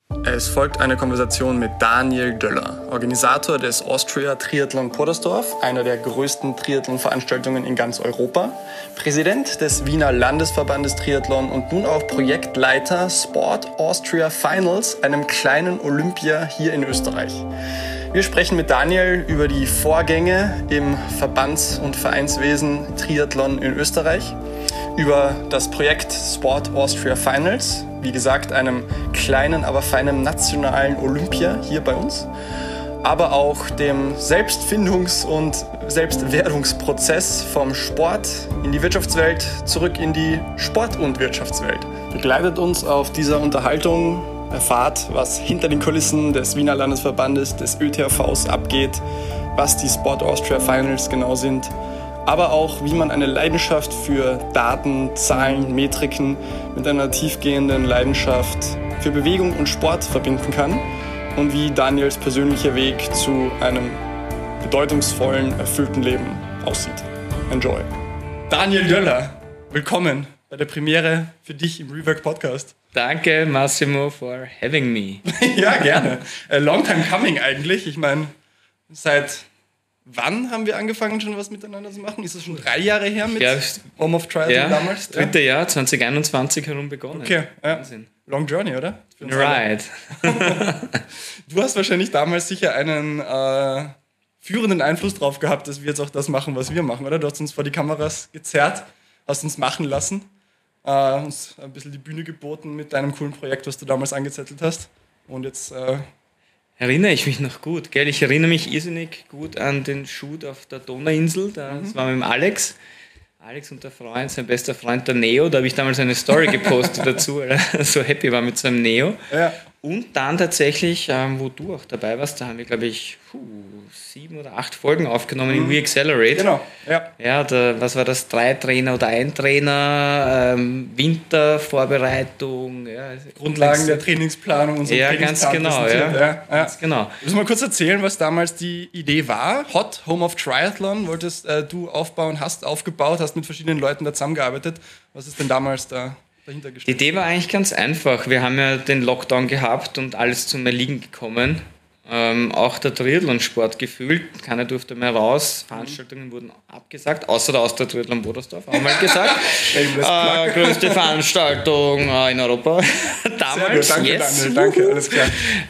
Es folgt eine Konversation mit Daniel Döller, Organisator des Austria Triathlon Podersdorf, einer der größten Triathlon-Veranstaltungen in ganz Europa, Präsident des Wiener Landesverbandes Triathlon und nun auch Projektleiter Sport Austria Finals, einem kleinen Olympia hier in Österreich. Wir sprechen mit Daniel über die Vorgänge im Verbands- und Vereinswesen Triathlon in Österreich, über das Projekt Sport Austria Finals, wie gesagt, einem kleinen, aber feinen nationalen Olympia hier bei uns, aber auch dem Selbstfindungs- und Selbstwerdungsprozess vom Sport in die Wirtschaftswelt zurück in die Sport- und Wirtschaftswelt. Begleitet uns auf dieser Unterhaltung, erfahrt, was hinter den Kulissen des Wiener Landesverbandes, des ÖTHVs abgeht, was die Sport Austria Finals genau sind, aber auch, wie man eine Leidenschaft für Daten, Zahlen, Metriken mit einer tiefgehenden Leidenschaft für Bewegung und Sport verbinden kann und wie Daniels persönlicher Weg zu einem bedeutungsvollen, erfüllten Leben aussieht. Enjoy. Daniel Döller, willkommen bei der Premiere für dich im Rework Podcast. Danke, Massimo, for having me. Ja, gerne. Long time coming eigentlich. Ich meine, seit wann haben wir angefangen, schon was miteinander zu machen? Ist das schon 3 Jahre her mit Home of Triathlon damals? Das dritte Jahr, 2021 herum begonnen. Okay, ja. Long Journey, oder? Right. Du hast wahrscheinlich damals sicher einen führenden Einfluss drauf gehabt, dass wir jetzt auch das machen, was wir machen, oder? Du hast uns vor die Kameras gezerrt, hast uns machen lassen, uns ein bisschen die Bühne geboten mit deinem coolen Projekt, was du damals angezettelt hast. Und jetzt erinnere ich mich noch gut, gell? Ich erinnere mich irrsinnig gut an den Shoot auf der Donauinsel. Das war mit dem Alex und der Freund, sein bester Freund, der Neo. Da habe ich damals eine Story gepostet dazu, weil er so happy war mit seinem Neo. Ja. Und dann tatsächlich, wo du auch dabei warst, da haben wir, glaube ich, 7 oder 8 Folgen aufgenommen in WeAccelerate. Genau, was war das? 3 Trainer oder 1 Trainer, Wintervorbereitung. Ja, Grundlagen der Trainingsplanung und so. Ja, ganz genau. Ganz genau. Müssen wir mal kurz erzählen, was damals die Idee war? Hot, Home of Triathlon, wolltest du aufbauen, hast aufgebaut, hast mit verschiedenen Leuten da zusammengearbeitet. Was ist denn damals da dahinter gesteckt? Die Idee war eigentlich ganz einfach. Wir haben ja den Lockdown gehabt und alles zum Erliegen gekommen. Auch der Triathlon-Sport gefühlt. Keiner durfte mehr raus. Veranstaltungen wurden abgesagt, außer der Austria Triathlon Podersdorf, haben wir gesagt. Größte Veranstaltung in Europa. Damals, danke, danke, alles klar.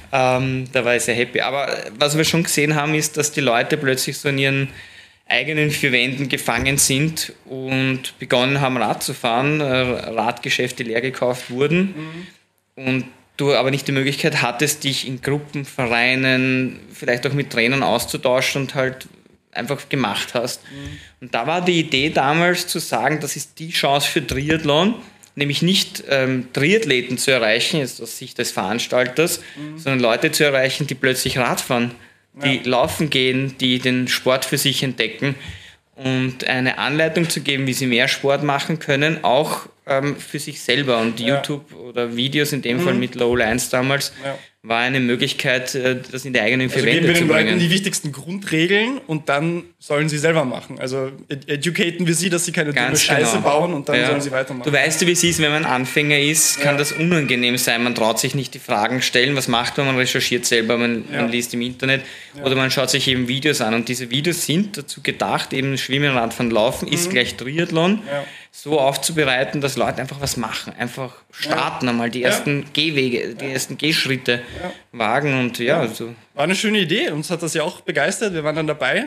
Da war ich sehr happy. Aber was wir schon gesehen haben, ist, dass die Leute plötzlich so in ihren eigenen 4 Wänden gefangen sind und begonnen haben, Rad zu fahren. Radgeschäfte leer gekauft wurden. Und du aber nicht die Möglichkeit hattest, dich in Gruppen, Vereinen, vielleicht auch mit Trainern auszutauschen und halt einfach gemacht hast. Und da war die Idee damals zu sagen, das ist die Chance für Triathlon, nämlich nicht Triathleten zu erreichen, jetzt aus Sicht des Veranstalters, sondern Leute zu erreichen, die plötzlich Rad fahren, die laufen gehen, die den Sport für sich entdecken und eine Anleitung zu geben, wie sie mehr Sport machen können, auch für sich selber. Und YouTube oder Videos, in dem Fall mit Low 1 damals, war eine Möglichkeit, das in die eigenen 4 Wände zu bringen. Geben wir den Leuten die wichtigsten Grundregeln und dann sollen sie selber machen. Also educaten wir sie, dass sie keine dumme Scheiße bauen und dann sollen sie weitermachen. Du weißt ja, wie es ist, wenn man Anfänger ist, kann das unangenehm sein. Man traut sich nicht die Fragen stellen. Was macht man? Man recherchiert selber, man liest im Internet oder man schaut sich eben Videos an. Und diese Videos sind dazu gedacht, eben Schwimmen, Radfahren, Laufen ist gleich Triathlon. So aufzubereiten, dass Leute einfach was machen, einfach starten, einmal die ersten Gehwege, die ersten Gehschritte wagen und so. War eine schöne Idee, uns hat das ja auch begeistert, wir waren dann dabei.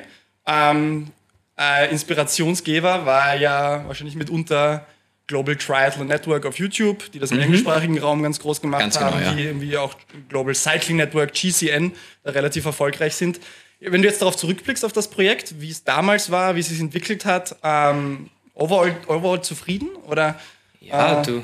Inspirationsgeber war ja wahrscheinlich mitunter Global Triathlon Network auf YouTube, die das im englischsprachigen Raum ganz groß gemacht haben, die irgendwie auch Global Cycling Network, GCN, da relativ erfolgreich sind. Wenn du jetzt darauf zurückblickst auf das Projekt, wie es damals war, wie es sich entwickelt hat, overall zufrieden? Oder, für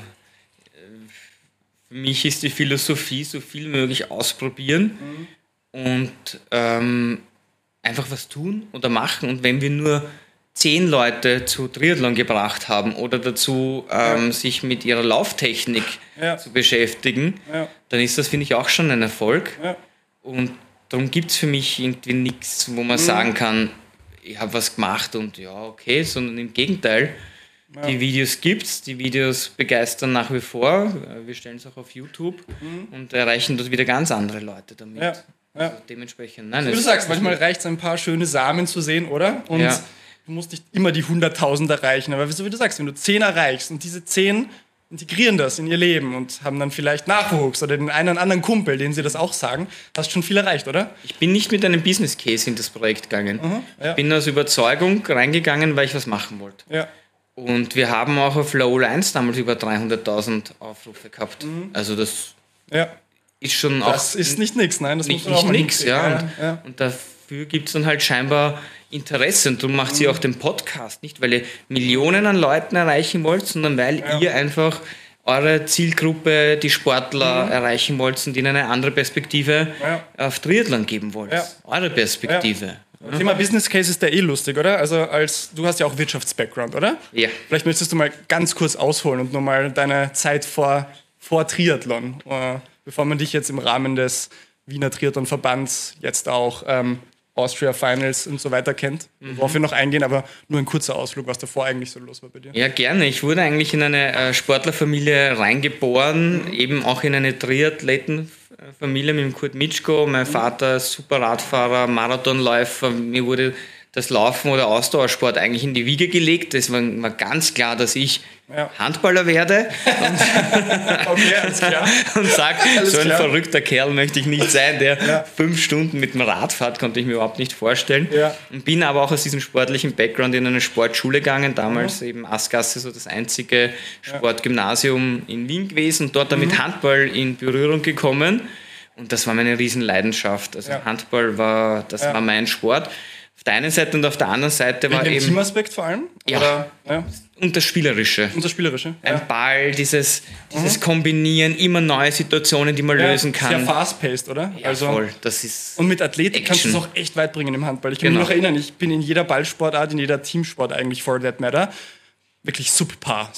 mich ist die Philosophie, so viel möglich ausprobieren und einfach was tun oder machen. Und wenn wir nur 10 Leute zu Triathlon gebracht haben oder dazu, sich mit ihrer Lauftechnik zu beschäftigen, dann ist das, finde ich, auch schon ein Erfolg. Und darum gibt es für mich irgendwie nichts, wo man sagen kann, ich habe was gemacht und ja, okay, sondern im Gegenteil, Ja. Die Videos gibt's, die Videos begeistern nach wie vor. Wir stellen es auch auf YouTube und erreichen dort wieder ganz andere Leute damit. Ja. Also dementsprechend. Nein, wie du sagst, manchmal reicht es, ein paar schöne Samen zu sehen, oder? Und du musst nicht immer die 100.000 erreichen. Aber so wie du sagst, wenn du 10 erreichst und diese 10 integrieren das in ihr Leben und haben dann vielleicht Nachwuchs oder den einen oder anderen Kumpel, denen sie das auch sagen, hast du schon viel erreicht, oder? Ich bin nicht mit einem Business Case in das Projekt gegangen. Ich bin aus Überzeugung reingegangen, weil ich was machen wollte. Ja. Und wir haben auch auf Lowell 1 damals über 300.000 Aufrufe gehabt. Also das ist schon auch... Das ist nicht nix, nein. Das nicht nix, ja. Und dafür gibt es dann halt scheinbar Interesse. Und darum macht sie auch den Podcast. Nicht, weil ihr Millionen an Leuten erreichen wollt, sondern weil ihr einfach eure Zielgruppe, die Sportler, erreichen wollt und ihnen eine andere Perspektive auf Triathlon geben wollt. Ja. Eure Perspektive. Ja. Thema Business Case ist ja lustig, oder? Also du hast ja auch Wirtschafts-Background, oder? Ja. Vielleicht möchtest du mal ganz kurz ausholen und nochmal deine Zeit vor Triathlon, bevor man dich jetzt im Rahmen des Wiener Triathlon-Verbands jetzt auch Austria Finals und so weiter kennt, worauf wir noch eingehen, aber nur ein kurzer Ausflug, was davor eigentlich so los war bei dir. Ja, gerne. Ich wurde eigentlich in eine Sportlerfamilie reingeboren, eben auch in eine Triathletenfamilie mit dem Kurt Mitschko. Mein Vater ist super Radfahrer, Marathonläufer. Mir wurde das Laufen oder Ausdauersport eigentlich in die Wiege gelegt. Es war ganz klar, dass ich Handballer werde Okay, alles klar. und sage, so ein verrückter Kerl möchte ich nicht sein, der 5 Stunden mit dem Rad fährt, konnte ich mir überhaupt nicht vorstellen. Ja. Und bin aber auch aus diesem sportlichen Background in eine Sportschule gegangen, damals eben Askasse, so das einzige Sportgymnasium in Wien gewesen und dort dann mit Handball in Berührung gekommen. Und das war meine Riesenleidenschaft. Also Handball war mein Sport. Auf der einen Seite und auf der anderen Seite war eben... Teamaspekt vor allem? Ja. Oder? Und das Spielerische. Ein Ball, dieses Kombinieren, immer neue Situationen, die man lösen kann. Sehr fast-paced, oder? Ja, voll. Das ist und mit Athletik kannst du es auch echt weit bringen im Handball. Ich kann mich noch erinnern, ich bin in jeder Ballsportart, in jeder Teamsport eigentlich, for that matter, wirklich subpar.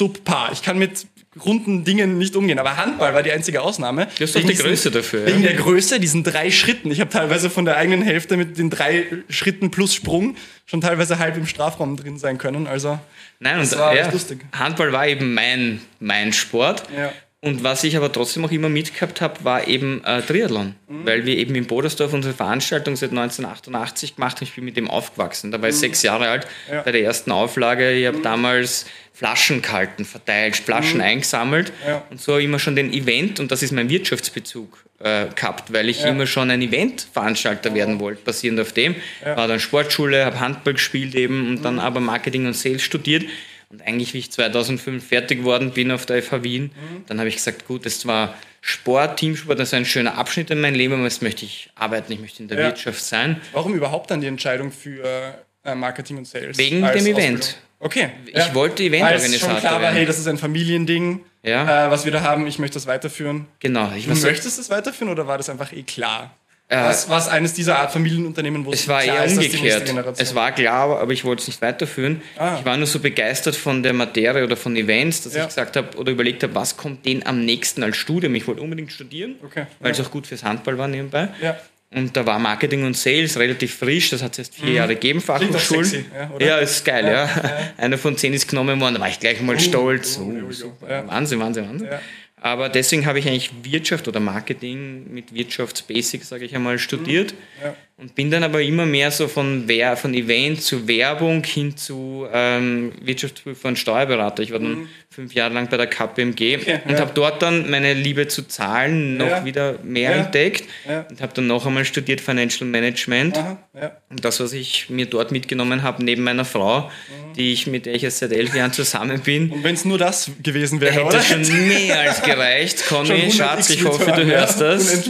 Ich kann mit runden Dingen nicht umgehen. Aber Handball war die einzige Ausnahme. Du hast doch die Größe dafür. Wegen der Größe, diesen 3 Schritten. Ich habe teilweise von der eigenen Hälfte mit den 3 Schritten plus Sprung schon teilweise halb im Strafraum drin sein können. Also das war echt lustig. Handball war eben mein Sport. Ja. Und was ich aber trotzdem auch immer mitgehabt habe, war eben Triathlon. Weil wir eben in Bodersdorf unsere Veranstaltung seit 1988 gemacht haben. Ich bin mit dem aufgewachsen. Da war ich 6 Jahre alt bei der ersten Auflage. Ich habe damals Flaschen gehalten, verteilt, Flaschen eingesammelt und so immer schon den Event, und das ist mein Wirtschaftsbezug gehabt, weil ich immer schon ein Eventveranstalter werden wollte, basierend auf dem. War dann Sportschule, habe Handball gespielt eben und dann aber Marketing und Sales studiert. Und eigentlich, wie ich 2005 fertig geworden bin auf der FH Wien, dann habe ich gesagt, gut, das war Sport, Teamsport, das ist ein schöner Abschnitt in meinem Leben, aber jetzt möchte ich arbeiten, ich möchte in der Wirtschaft sein. Warum überhaupt dann die Entscheidung für Marketing und Sales? Wegen dem Event. Okay. Ich wollte Eventorganisator werden. Schon klar war, hey, das ist ein Familiending, was wir da haben, ich möchte das weiterführen. Genau. Du möchtest das weiterführen oder war das einfach klar? War es eines dieser Art Familienunternehmen, wo es war eher umgekehrt. Es war klar, aber ich wollte es nicht weiterführen. Ich war nur so begeistert von der Materie oder von Events, dass ich gesagt habe oder überlegt habe, was kommt denen am nächsten als Studium. Ich wollte unbedingt studieren, weil es auch gut fürs Handball war nebenbei. Ja. Und da war Marketing und Sales relativ frisch, das hat es erst 4 Jahre gegeben, Fachhochschulen. Sexy, ja, ist geil, ja. Einer von 10 ist genommen worden, da war ich gleich mal stolz. Wahnsinn. Ja. Aber deswegen habe ich eigentlich Wirtschaft oder Marketing mit Wirtschaftsbasics, sage ich einmal, studiert und bin dann aber immer mehr so von Event zu Werbung hin zu Wirtschaftsprüfer und Steuerberater. Ich war dann 5 Jahre lang bei der KPMG und habe dort dann meine Liebe zu Zahlen noch wieder mehr entdeckt und habe dann noch einmal studiert Financial Management. Und das, was ich mir dort mitgenommen habe, neben meiner Frau, mit der ich jetzt seit 11 Jahren zusammen bin. Und wenn es nur das gewesen wäre, hätte oder? schon mehr als gereicht. Conny, Schatz, ich hoffe, du hörst das.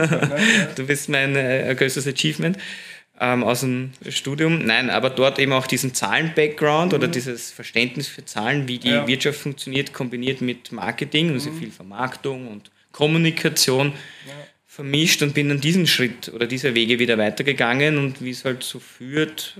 Du bist mein größtes Achievement aus dem Studium. Nein, aber dort eben auch diesen Zahlen-Background oder dieses Verständnis für Zahlen, wie die Wirtschaft funktioniert, kombiniert mit Marketing, also viel Vermarktung und Kommunikation vermischt und bin dann diesen Schritt oder diese Wege wieder weitergegangen und wie es halt so führt,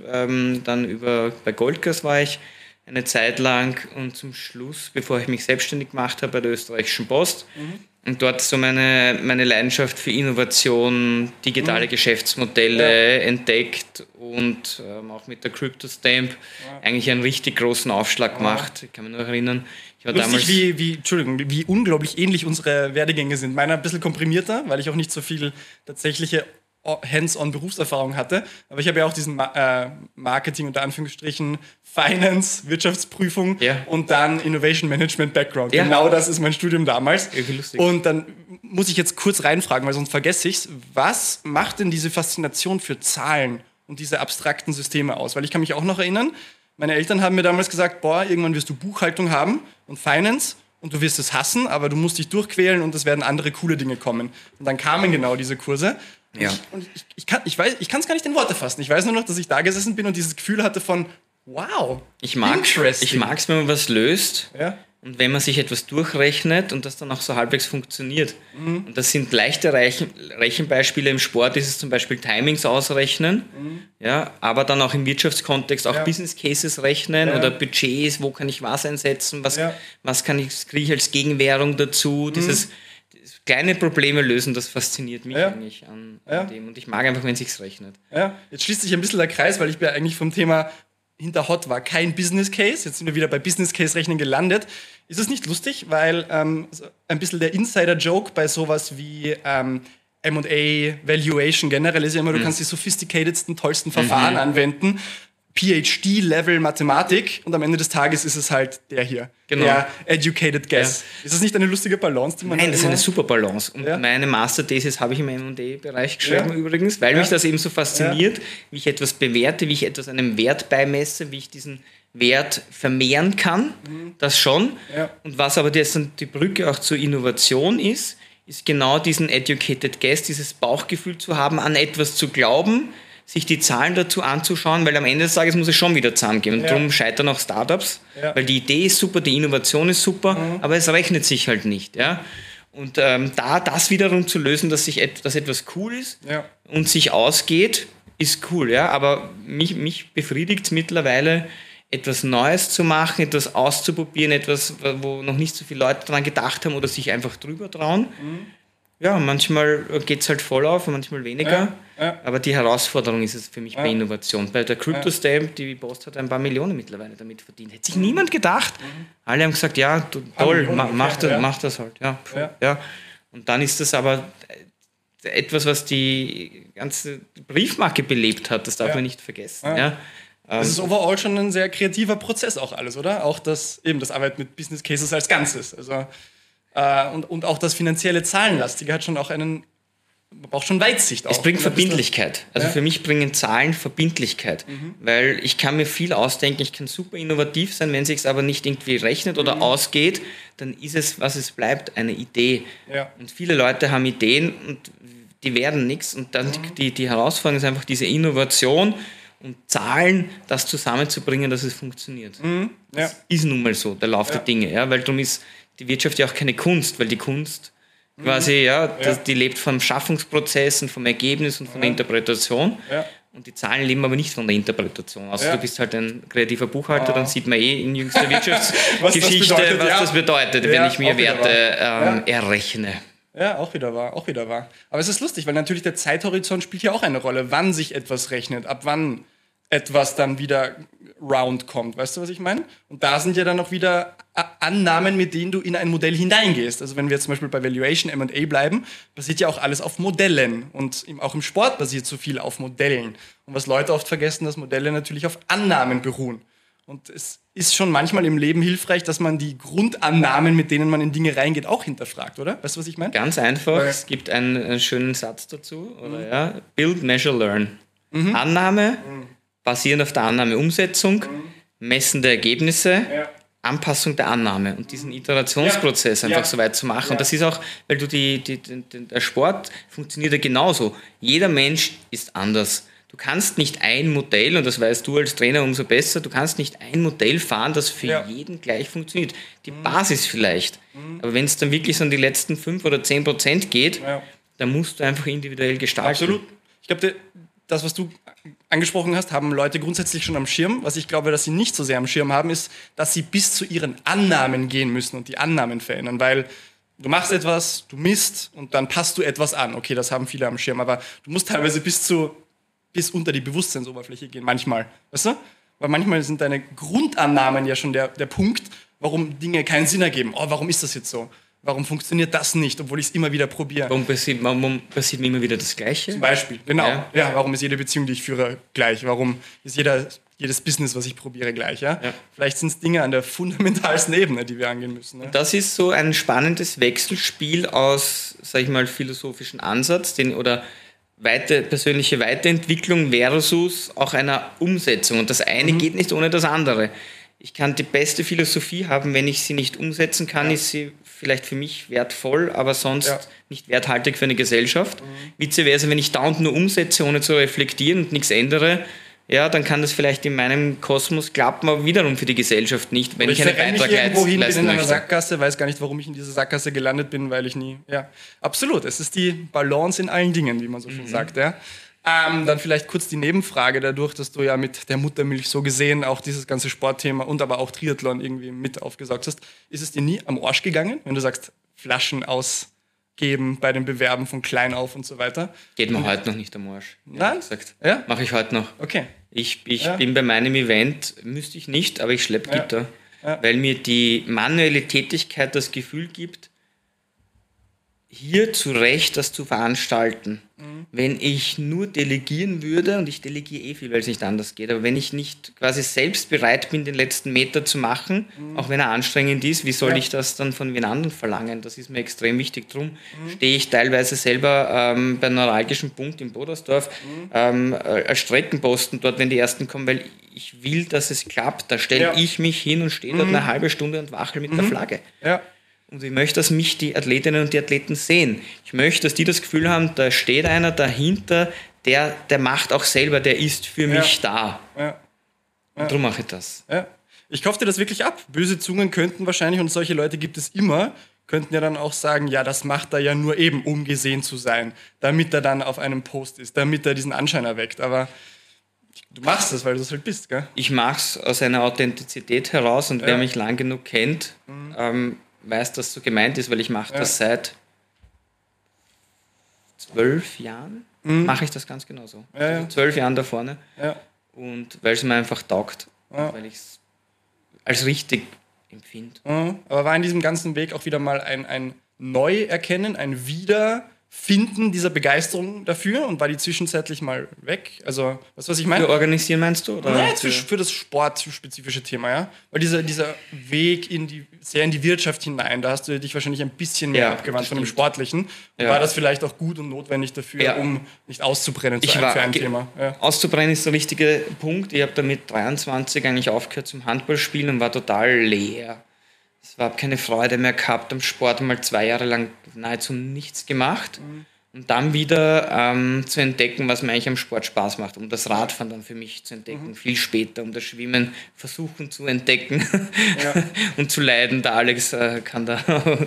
dann bei Goldgas war ich eine Zeit lang und zum Schluss, bevor ich mich selbstständig gemacht habe, bei der Österreichischen Post. Und dort so meine Leidenschaft für Innovation, digitale Geschäftsmodelle entdeckt und auch mit der CryptoStamp eigentlich einen richtig großen Aufschlag gemacht. Ich kann mich noch erinnern, ich war lustig, damals... wie unglaublich ähnlich unsere Werdegänge sind. Meiner ein bisschen komprimierter, weil ich auch nicht so viel tatsächliche Hands-on Berufserfahrung hatte. Aber ich habe ja auch diesen Marketing unter Anführungsstrichen, Finance, Wirtschaftsprüfung und dann Innovation Management Background. Ja. Genau das ist mein Studium damals. Lustig. Und dann muss ich jetzt kurz reinfragen, weil sonst vergesse ich es. Was macht denn diese Faszination für Zahlen und diese abstrakten Systeme aus? Weil ich kann mich auch noch erinnern, meine Eltern haben mir damals gesagt, irgendwann wirst du Buchhaltung haben und Finance und du wirst es hassen, aber du musst dich durchquälen und es werden andere coole Dinge kommen. Und dann kamen genau diese Kurse. Ja. Ich kann es gar nicht in Worte fassen. Ich weiß nur noch, dass ich da gesessen bin und dieses Gefühl hatte von, wow, ich mag's, wenn man was löst und wenn man sich etwas durchrechnet und das dann auch so halbwegs funktioniert. Und das sind leichte Rechenbeispiele im Sport, ist es zum Beispiel Timings ausrechnen, aber dann auch im Wirtschaftskontext auch Business Cases rechnen oder Budgets, wo kann ich was einsetzen, was kriege ich als Gegenwährung dazu, dieses kleine Probleme lösen, das fasziniert mich eigentlich an dem. Und ich mag einfach, wenn es sich rechnet. Ja. Jetzt schließt sich ein bisschen der Kreis, weil ich ja eigentlich vom Thema hinter Hot war kein Business Case. Jetzt sind wir wieder bei Business Case Rechnen gelandet. Ist es nicht lustig, weil ein bisschen der Insider-Joke bei sowas wie M&A, Valuation generell ist ja immer, du kannst die sophisticatedsten, tollsten Verfahren anwenden. PhD-Level Mathematik und am Ende des Tages ist es halt der hier, der educated guess. Ja. Ist das nicht eine lustige Balance, die man... Nein, das ist eine super Balance. Und meine Masterthesis habe ich im M&A-Bereich geschrieben übrigens, weil mich das eben so fasziniert, wie ich etwas bewerte, wie ich etwas einem Wert beimesse, wie ich diesen Wert vermehren kann, das schon. Ja. Und was aber jetzt dann die Brücke auch zur Innovation ist genau diesen educated guess, dieses Bauchgefühl zu haben, an etwas zu glauben, sich die Zahlen dazu anzuschauen, weil am Ende des Tages muss es schon wieder zusammengehen. Und darum scheitern auch Startups, weil die Idee ist super, die Innovation ist super, aber es rechnet sich halt nicht. Ja? Und das wiederum zu lösen, dass etwas cool ist und sich ausgeht, ist cool. Ja? Aber mich befriedigt es mittlerweile, etwas Neues zu machen, etwas auszuprobieren, etwas, wo noch nicht so viele Leute daran gedacht haben oder sich einfach drüber trauen. Ja, manchmal geht es halt voll auf, manchmal weniger. Aber die Herausforderung ist es für mich bei Innovation. Bei der CryptoStamp, die Post hat ein paar Millionen mittlerweile damit verdient. Hätte sich niemand gedacht. Alle haben gesagt, ja, toll, mach das halt. Ja. Und dann ist das aber etwas, was die ganze Briefmarke belebt hat. Das darf man nicht vergessen. Ja. Das ist overall schon ein sehr kreativer Prozess auch alles, oder? Auch das Arbeit mit Business Cases als Ganzes. Also und auch das finanzielle Zahlenlastige hat schon auch man braucht schon Weitsicht. Es bringt Verbindlichkeit. Also für mich bringen Zahlen Verbindlichkeit, weil ich kann mir viel ausdenken, ich kann super innovativ sein, wenn es sich aber nicht irgendwie rechnet oder ausgeht, dann ist es, was es bleibt, eine Idee. Ja. Und viele Leute haben Ideen und die werden nichts und dann die Herausforderung ist einfach diese Innovation und Zahlen, das zusammenzubringen, dass es funktioniert. Das ist nun mal so, der Lauf der Dinge, weil darum ist die Wirtschaft ja auch keine Kunst, weil die Kunst quasi, die lebt vom Schaffungsprozess und vom Ergebnis und von der Interpretation. Ja. Und die Zahlen leben aber nicht von der Interpretation. Also du bist halt ein kreativer Buchhalter, dann sieht man in jüngster Wirtschaftsgeschichte, was das bedeutet, wenn ich mir Werte errechne. Ja, auch wieder wahr. Aber es ist lustig, weil natürlich der Zeithorizont spielt hier auch eine Rolle, wann sich etwas rechnet, ab wann etwas dann wieder round kommt. Weißt du, was ich meine? Und da sind ja dann auch wieder Annahmen, mit denen du in ein Modell hineingehst. Also wenn wir jetzt zum Beispiel bei Valuation, M&A bleiben, basiert ja auch alles auf Modellen. Und auch im Sport basiert so viel auf Modellen. Und was Leute oft vergessen, dass Modelle natürlich auf Annahmen beruhen. Und es ist schon manchmal im Leben hilfreich, dass man die Grundannahmen, mit denen man in Dinge reingeht, auch hinterfragt, oder? Weißt du, was ich meine? Ganz einfach. Es gibt einen schönen Satz dazu. Oder, Build, Measure, Learn. Annahme, basierend auf der Annahme Umsetzung, Messen der Ergebnisse, Anpassung der Annahme und diesen Iterationsprozess einfach so weit zu machen. Und das ist auch, weil der Sport funktioniert ja genauso. Jeder Mensch ist anders. Du kannst nicht ein Modell, und das weißt du als Trainer umso besser, du kannst nicht ein Modell fahren, das für jeden gleich funktioniert. Die Basis vielleicht. Aber wenn es dann wirklich so an die letzten 5 oder 10% geht, dann musst du einfach individuell gestalten. Absolut. Ich glaube, das, was du angesprochen hast, haben Leute grundsätzlich schon am Schirm. Was ich glaube, dass sie nicht so sehr am Schirm haben, ist, dass sie bis zu ihren Annahmen gehen müssen und die Annahmen verändern. Weil du machst etwas, du misst und dann passt du etwas an. Okay, das haben viele am Schirm. Aber du musst teilweise bis zu bis unter die Bewusstseinsoberfläche gehen, manchmal. Weißt du? Weil manchmal sind deine Grundannahmen ja schon der Punkt, warum Dinge keinen Sinn ergeben. Oh, warum ist das jetzt so? Warum funktioniert das nicht, obwohl ich es immer wieder probiere? Warum passiert mir immer wieder das Gleiche? Zum Beispiel, genau. Ja, warum ist jede Beziehung, die ich führe, gleich? Warum ist jedes Business, was ich probiere, gleich? Ja? Vielleicht sind es Dinge an der fundamentalsten Ebene, die wir angehen müssen. Ja? Das ist so ein spannendes Wechselspiel aus, sag ich mal, philosophischen Ansatz oder persönliche Weiterentwicklung versus auch einer Umsetzung. Und das eine geht nicht ohne das andere. Ich kann die beste Philosophie haben, wenn ich sie nicht umsetzen kann, ist sie vielleicht für mich wertvoll, aber sonst nicht werthaltig für eine Gesellschaft. Vice versa, wenn ich dauernd nur umsetze, ohne zu reflektieren und nichts ändere, ja, dann kann das vielleicht in meinem Kosmos klappen, aber wiederum für die Gesellschaft nicht, wenn ich einen Beitrag leisten möchte. Ich bin in einer Sackgasse, weiß gar nicht, warum ich in dieser Sackgasse gelandet bin, weil ich nie... Ja, absolut, es ist die Balance in allen Dingen, wie man so schön sagt, ja. Dann vielleicht kurz die Nebenfrage, dadurch, dass du ja mit der Muttermilch so gesehen auch dieses ganze Sportthema und aber auch Triathlon irgendwie mit aufgesaugt hast. Ist es dir nie am Arsch gegangen, wenn du sagst, Flaschen ausgeben bei den Bewerben von klein auf und so weiter? Geht mir heute noch nicht am Arsch. Nein? Ja? Mache ich heute noch. Okay. Ich bin bei meinem Event, müsste ich nicht, aber ich schleppe Gitter, weil mir die manuelle Tätigkeit das Gefühl gibt, hier zu Recht das zu veranstalten. Wenn ich nur delegieren würde, und ich delegiere viel, weil es nicht anders geht, aber wenn ich nicht quasi selbst bereit bin, den letzten Meter zu machen, auch wenn er anstrengend ist, wie soll ich das dann von wen anderen verlangen? Das ist mir extrem wichtig. Darum stehe ich teilweise selber bei einem neuralgischen Punkt in Bodersdorf als Streckenposten dort, wenn die Ersten kommen, weil ich will, dass es klappt. Da stelle ich mich hin und stehe dort eine halbe Stunde und wachel mit der Flagge. Ja. Und ich möchte, dass mich die Athletinnen und die Athleten sehen. Ich möchte, dass die das Gefühl haben, da steht einer dahinter, der macht auch selber, der ist für mich da. Ja. Und darum mache ich das. Ja. Ich kaufe dir das wirklich ab. Böse Zungen könnten wahrscheinlich, und solche Leute gibt es immer, könnten ja dann auch sagen, ja, das macht er ja nur eben, um gesehen zu sein, damit er dann auf einem Post ist, damit er diesen Anschein erweckt. Aber du machst das, weil du das halt bist, gell? Ich mache es aus einer Authentizität heraus und wer mich lang genug kennt, weiß, dass so gemeint ist, weil ich mache das seit 12 Jahren, mache ich das ganz genau so. Also 12 Jahren da vorne. Ja. Und weil es mir einfach taugt, weil ich es als richtig empfinde. Aber war in diesem ganzen Weg auch wieder mal ein Neuerkennen, ein Wiederfinden dieser Begeisterung dafür und war die zwischenzeitlich mal weg? Also, weißt du, was ich meine? Für Organisieren meinst du? Oder Nein, für das sportspezifische Thema, ja. Weil dieser Weg sehr in die Wirtschaft hinein, da hast du dich wahrscheinlich ein bisschen mehr abgewandt von dem Sportlichen. War das vielleicht auch gut und notwendig dafür, um nicht auszubrennen für ein Thema? Ja. Auszubrennen ist der richtige Punkt. Ich habe da mit 23 eigentlich aufgehört zum Handballspielen und war total leer. Es war keine Freude mehr gehabt am Sport, mal 2 Jahre lang nahezu nichts gemacht. Und dann wieder zu entdecken, was mir eigentlich am Sport Spaß macht, um das Radfahren dann für mich zu entdecken, viel später, um das Schwimmen versuchen zu entdecken und zu leiden. Der Alex kann da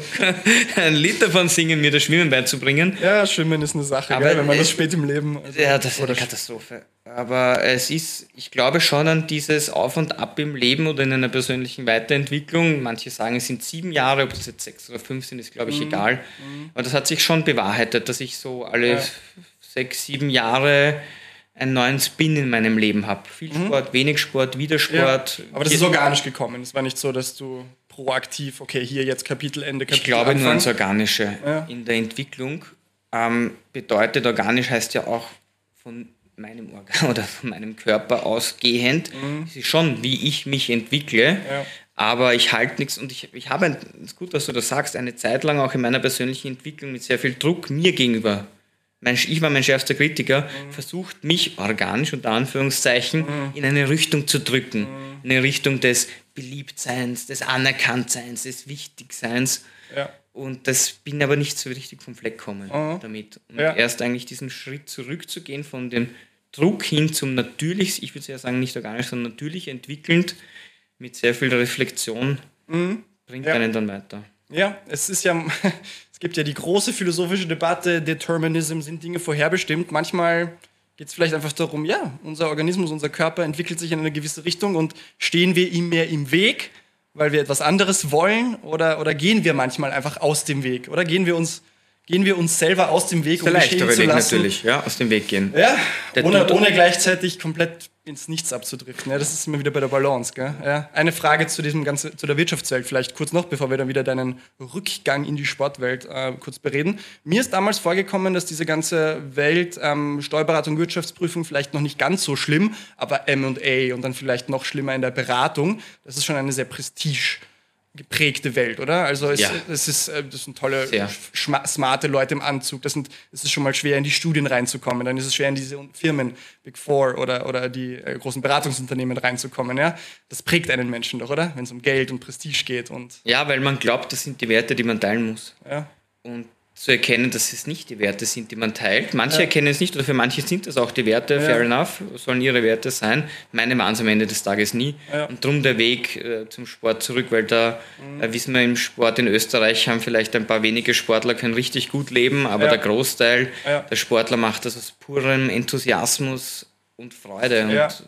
ein Lied davon singen, mir das Schwimmen beizubringen. Ja, Schwimmen ist eine Sache, aber wenn man das spät im Leben... Ja, das ist eine Katastrophe. Aber ich glaube schon an dieses Auf und Ab im Leben oder in einer persönlichen Weiterentwicklung. Manche sagen, es sind 7 Jahre, ob das jetzt 6 oder 5 sind, ist, glaube ich, egal. Aber das hat sich schon bewahrheitet, dass ich so alle 6, 7 Jahre einen neuen Spin in meinem Leben habe. Viel Sport, wenig Sport, wieder Sport. Ja. Aber das ist organisch gekommen. Es war nicht so, dass du proaktiv, okay, hier jetzt Kapitelende, Kapitel Ich glaube Anfang. nur ans Organische in der Entwicklung. Bedeutet, organisch heißt ja auch von meinem Organ oder von meinem Körper ausgehend. Es ist schon, wie ich mich entwickle, aber ich halte nichts und ich habe, es ist gut, dass du das sagst, eine Zeit lang auch in meiner persönlichen Entwicklung mit sehr viel Druck mir gegenüber. Ich war mein schärfster Kritiker, versucht mich organisch, unter Anführungszeichen, in eine Richtung zu drücken. In eine Richtung des Beliebtseins, des Anerkanntseins, des Wichtigseins. Ja. Und das bin aber nicht so richtig vom Fleck gekommen damit. Und erst eigentlich diesen Schritt zurückzugehen von dem Druck hin zum natürlich, ich würde ja sagen nicht organisch, sondern natürlich entwickelnd, mit sehr viel Reflexion, bringt einen dann weiter. Ja, es gibt ja die große philosophische Debatte, Determinism, sind Dinge vorherbestimmt. Manchmal geht es vielleicht einfach darum, unser Organismus, unser Körper entwickelt sich in eine gewisse Richtung und stehen wir ihm mehr im Weg, weil wir etwas anderes wollen oder gehen wir manchmal einfach aus dem Weg? Oder gehen wir uns gehen wir uns selber aus dem Weg, um geschehen zu lassen. Natürlich, ja, aus dem Weg gehen. Ja, ohne gleichzeitig komplett ins Nichts abzudriften. Ja, das ist immer wieder bei der Balance. Gell? Ja, eine Frage zu der Wirtschaftswelt vielleicht kurz noch, bevor wir dann wieder deinen Rückgang in die Sportwelt kurz bereden. Mir ist damals vorgekommen, dass diese ganze Welt Steuerberatung, Wirtschaftsprüfung vielleicht noch nicht ganz so schlimm, aber M&A und dann vielleicht noch schlimmer in der Beratung, das ist schon eine sehr geprägte Welt, oder? Also das sind tolle, smarte Leute im Anzug. Es ist schon mal schwer, in die Studien reinzukommen. Dann ist es schwer, in diese Firmen, Big Four oder die großen Beratungsunternehmen reinzukommen. Ja? Das prägt einen Menschen doch, oder? Wenn es um Geld und Prestige geht. Ja, weil man glaubt, das sind die Werte, die man teilen muss. Ja. Und zu erkennen, dass es nicht die Werte sind, die man teilt. Manche erkennen es nicht, oder für manche sind das auch die Werte, fair enough, sollen ihre Werte sein. Meine waren es am Ende des Tages nie. Ja. Und darum der Weg zum Sport zurück, weil da wissen wir, im Sport in Österreich haben vielleicht ein paar wenige Sportler, können richtig gut leben, aber der Großteil der Sportler macht das aus purem Enthusiasmus und Freude.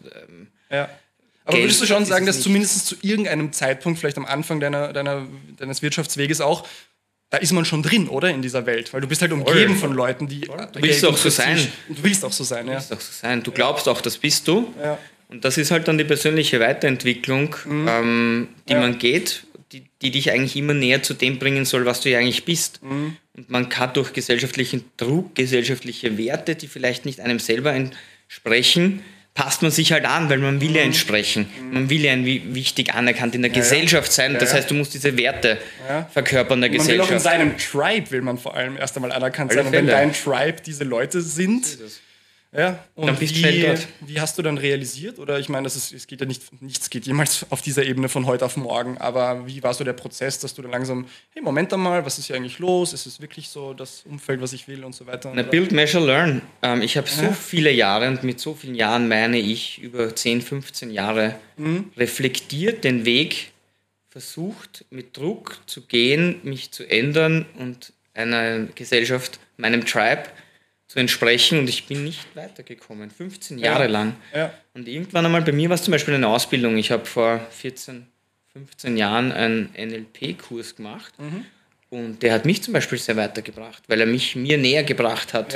Ja. Aber würdest du schon sagen, dass zumindest zu irgendeinem Zeitpunkt, vielleicht am Anfang deines Wirtschaftsweges auch, da ist man schon drin, oder? In dieser Welt. Weil du bist halt umgeben von Leuten, die... Du willst auch so sein. Du willst auch so sein, ja. Du glaubst auch, das bist du. Ja. Und das ist halt dann die persönliche Weiterentwicklung, die man geht, die dich eigentlich immer näher zu dem bringen soll, was du ja eigentlich bist. Und man kann durch gesellschaftlichen Druck, gesellschaftliche Werte, die vielleicht nicht einem selber entsprechen, passt man sich halt an, weil man will ja entsprechen. Man will ja wichtig anerkannt in der Gesellschaft sein. Das heißt, du musst diese Werte verkörpern der Gesellschaft. Man will auch in seinem Tribe, will man vor allem erst einmal anerkannt sein. Und wenn dein Tribe diese Leute sind, und dann bist du schnell dort. Wie hast du dann realisiert? Oder ich meine, es geht ja nichts geht jemals auf dieser Ebene von heute auf morgen. Aber wie war so der Prozess, dass du dann langsam, hey, Moment einmal, was ist hier eigentlich los? Ist es wirklich so das Umfeld, was ich will und so weiter? Build, measure, learn. Ich habe so viele Jahre und mit so vielen Jahren meine ich über 10, 15 Jahre reflektiert den Weg, versucht mit Druck zu gehen, mich zu ändern und einer Gesellschaft, meinem Tribe zu entsprechen, und ich bin nicht weitergekommen, 15 Jahre lang. Ja. Und irgendwann einmal, bei mir war es zum Beispiel eine Ausbildung, ich habe vor 14, 15 Jahren einen NLP-Kurs gemacht und der hat mich zum Beispiel sehr weitergebracht, weil er mir näher gebracht hat,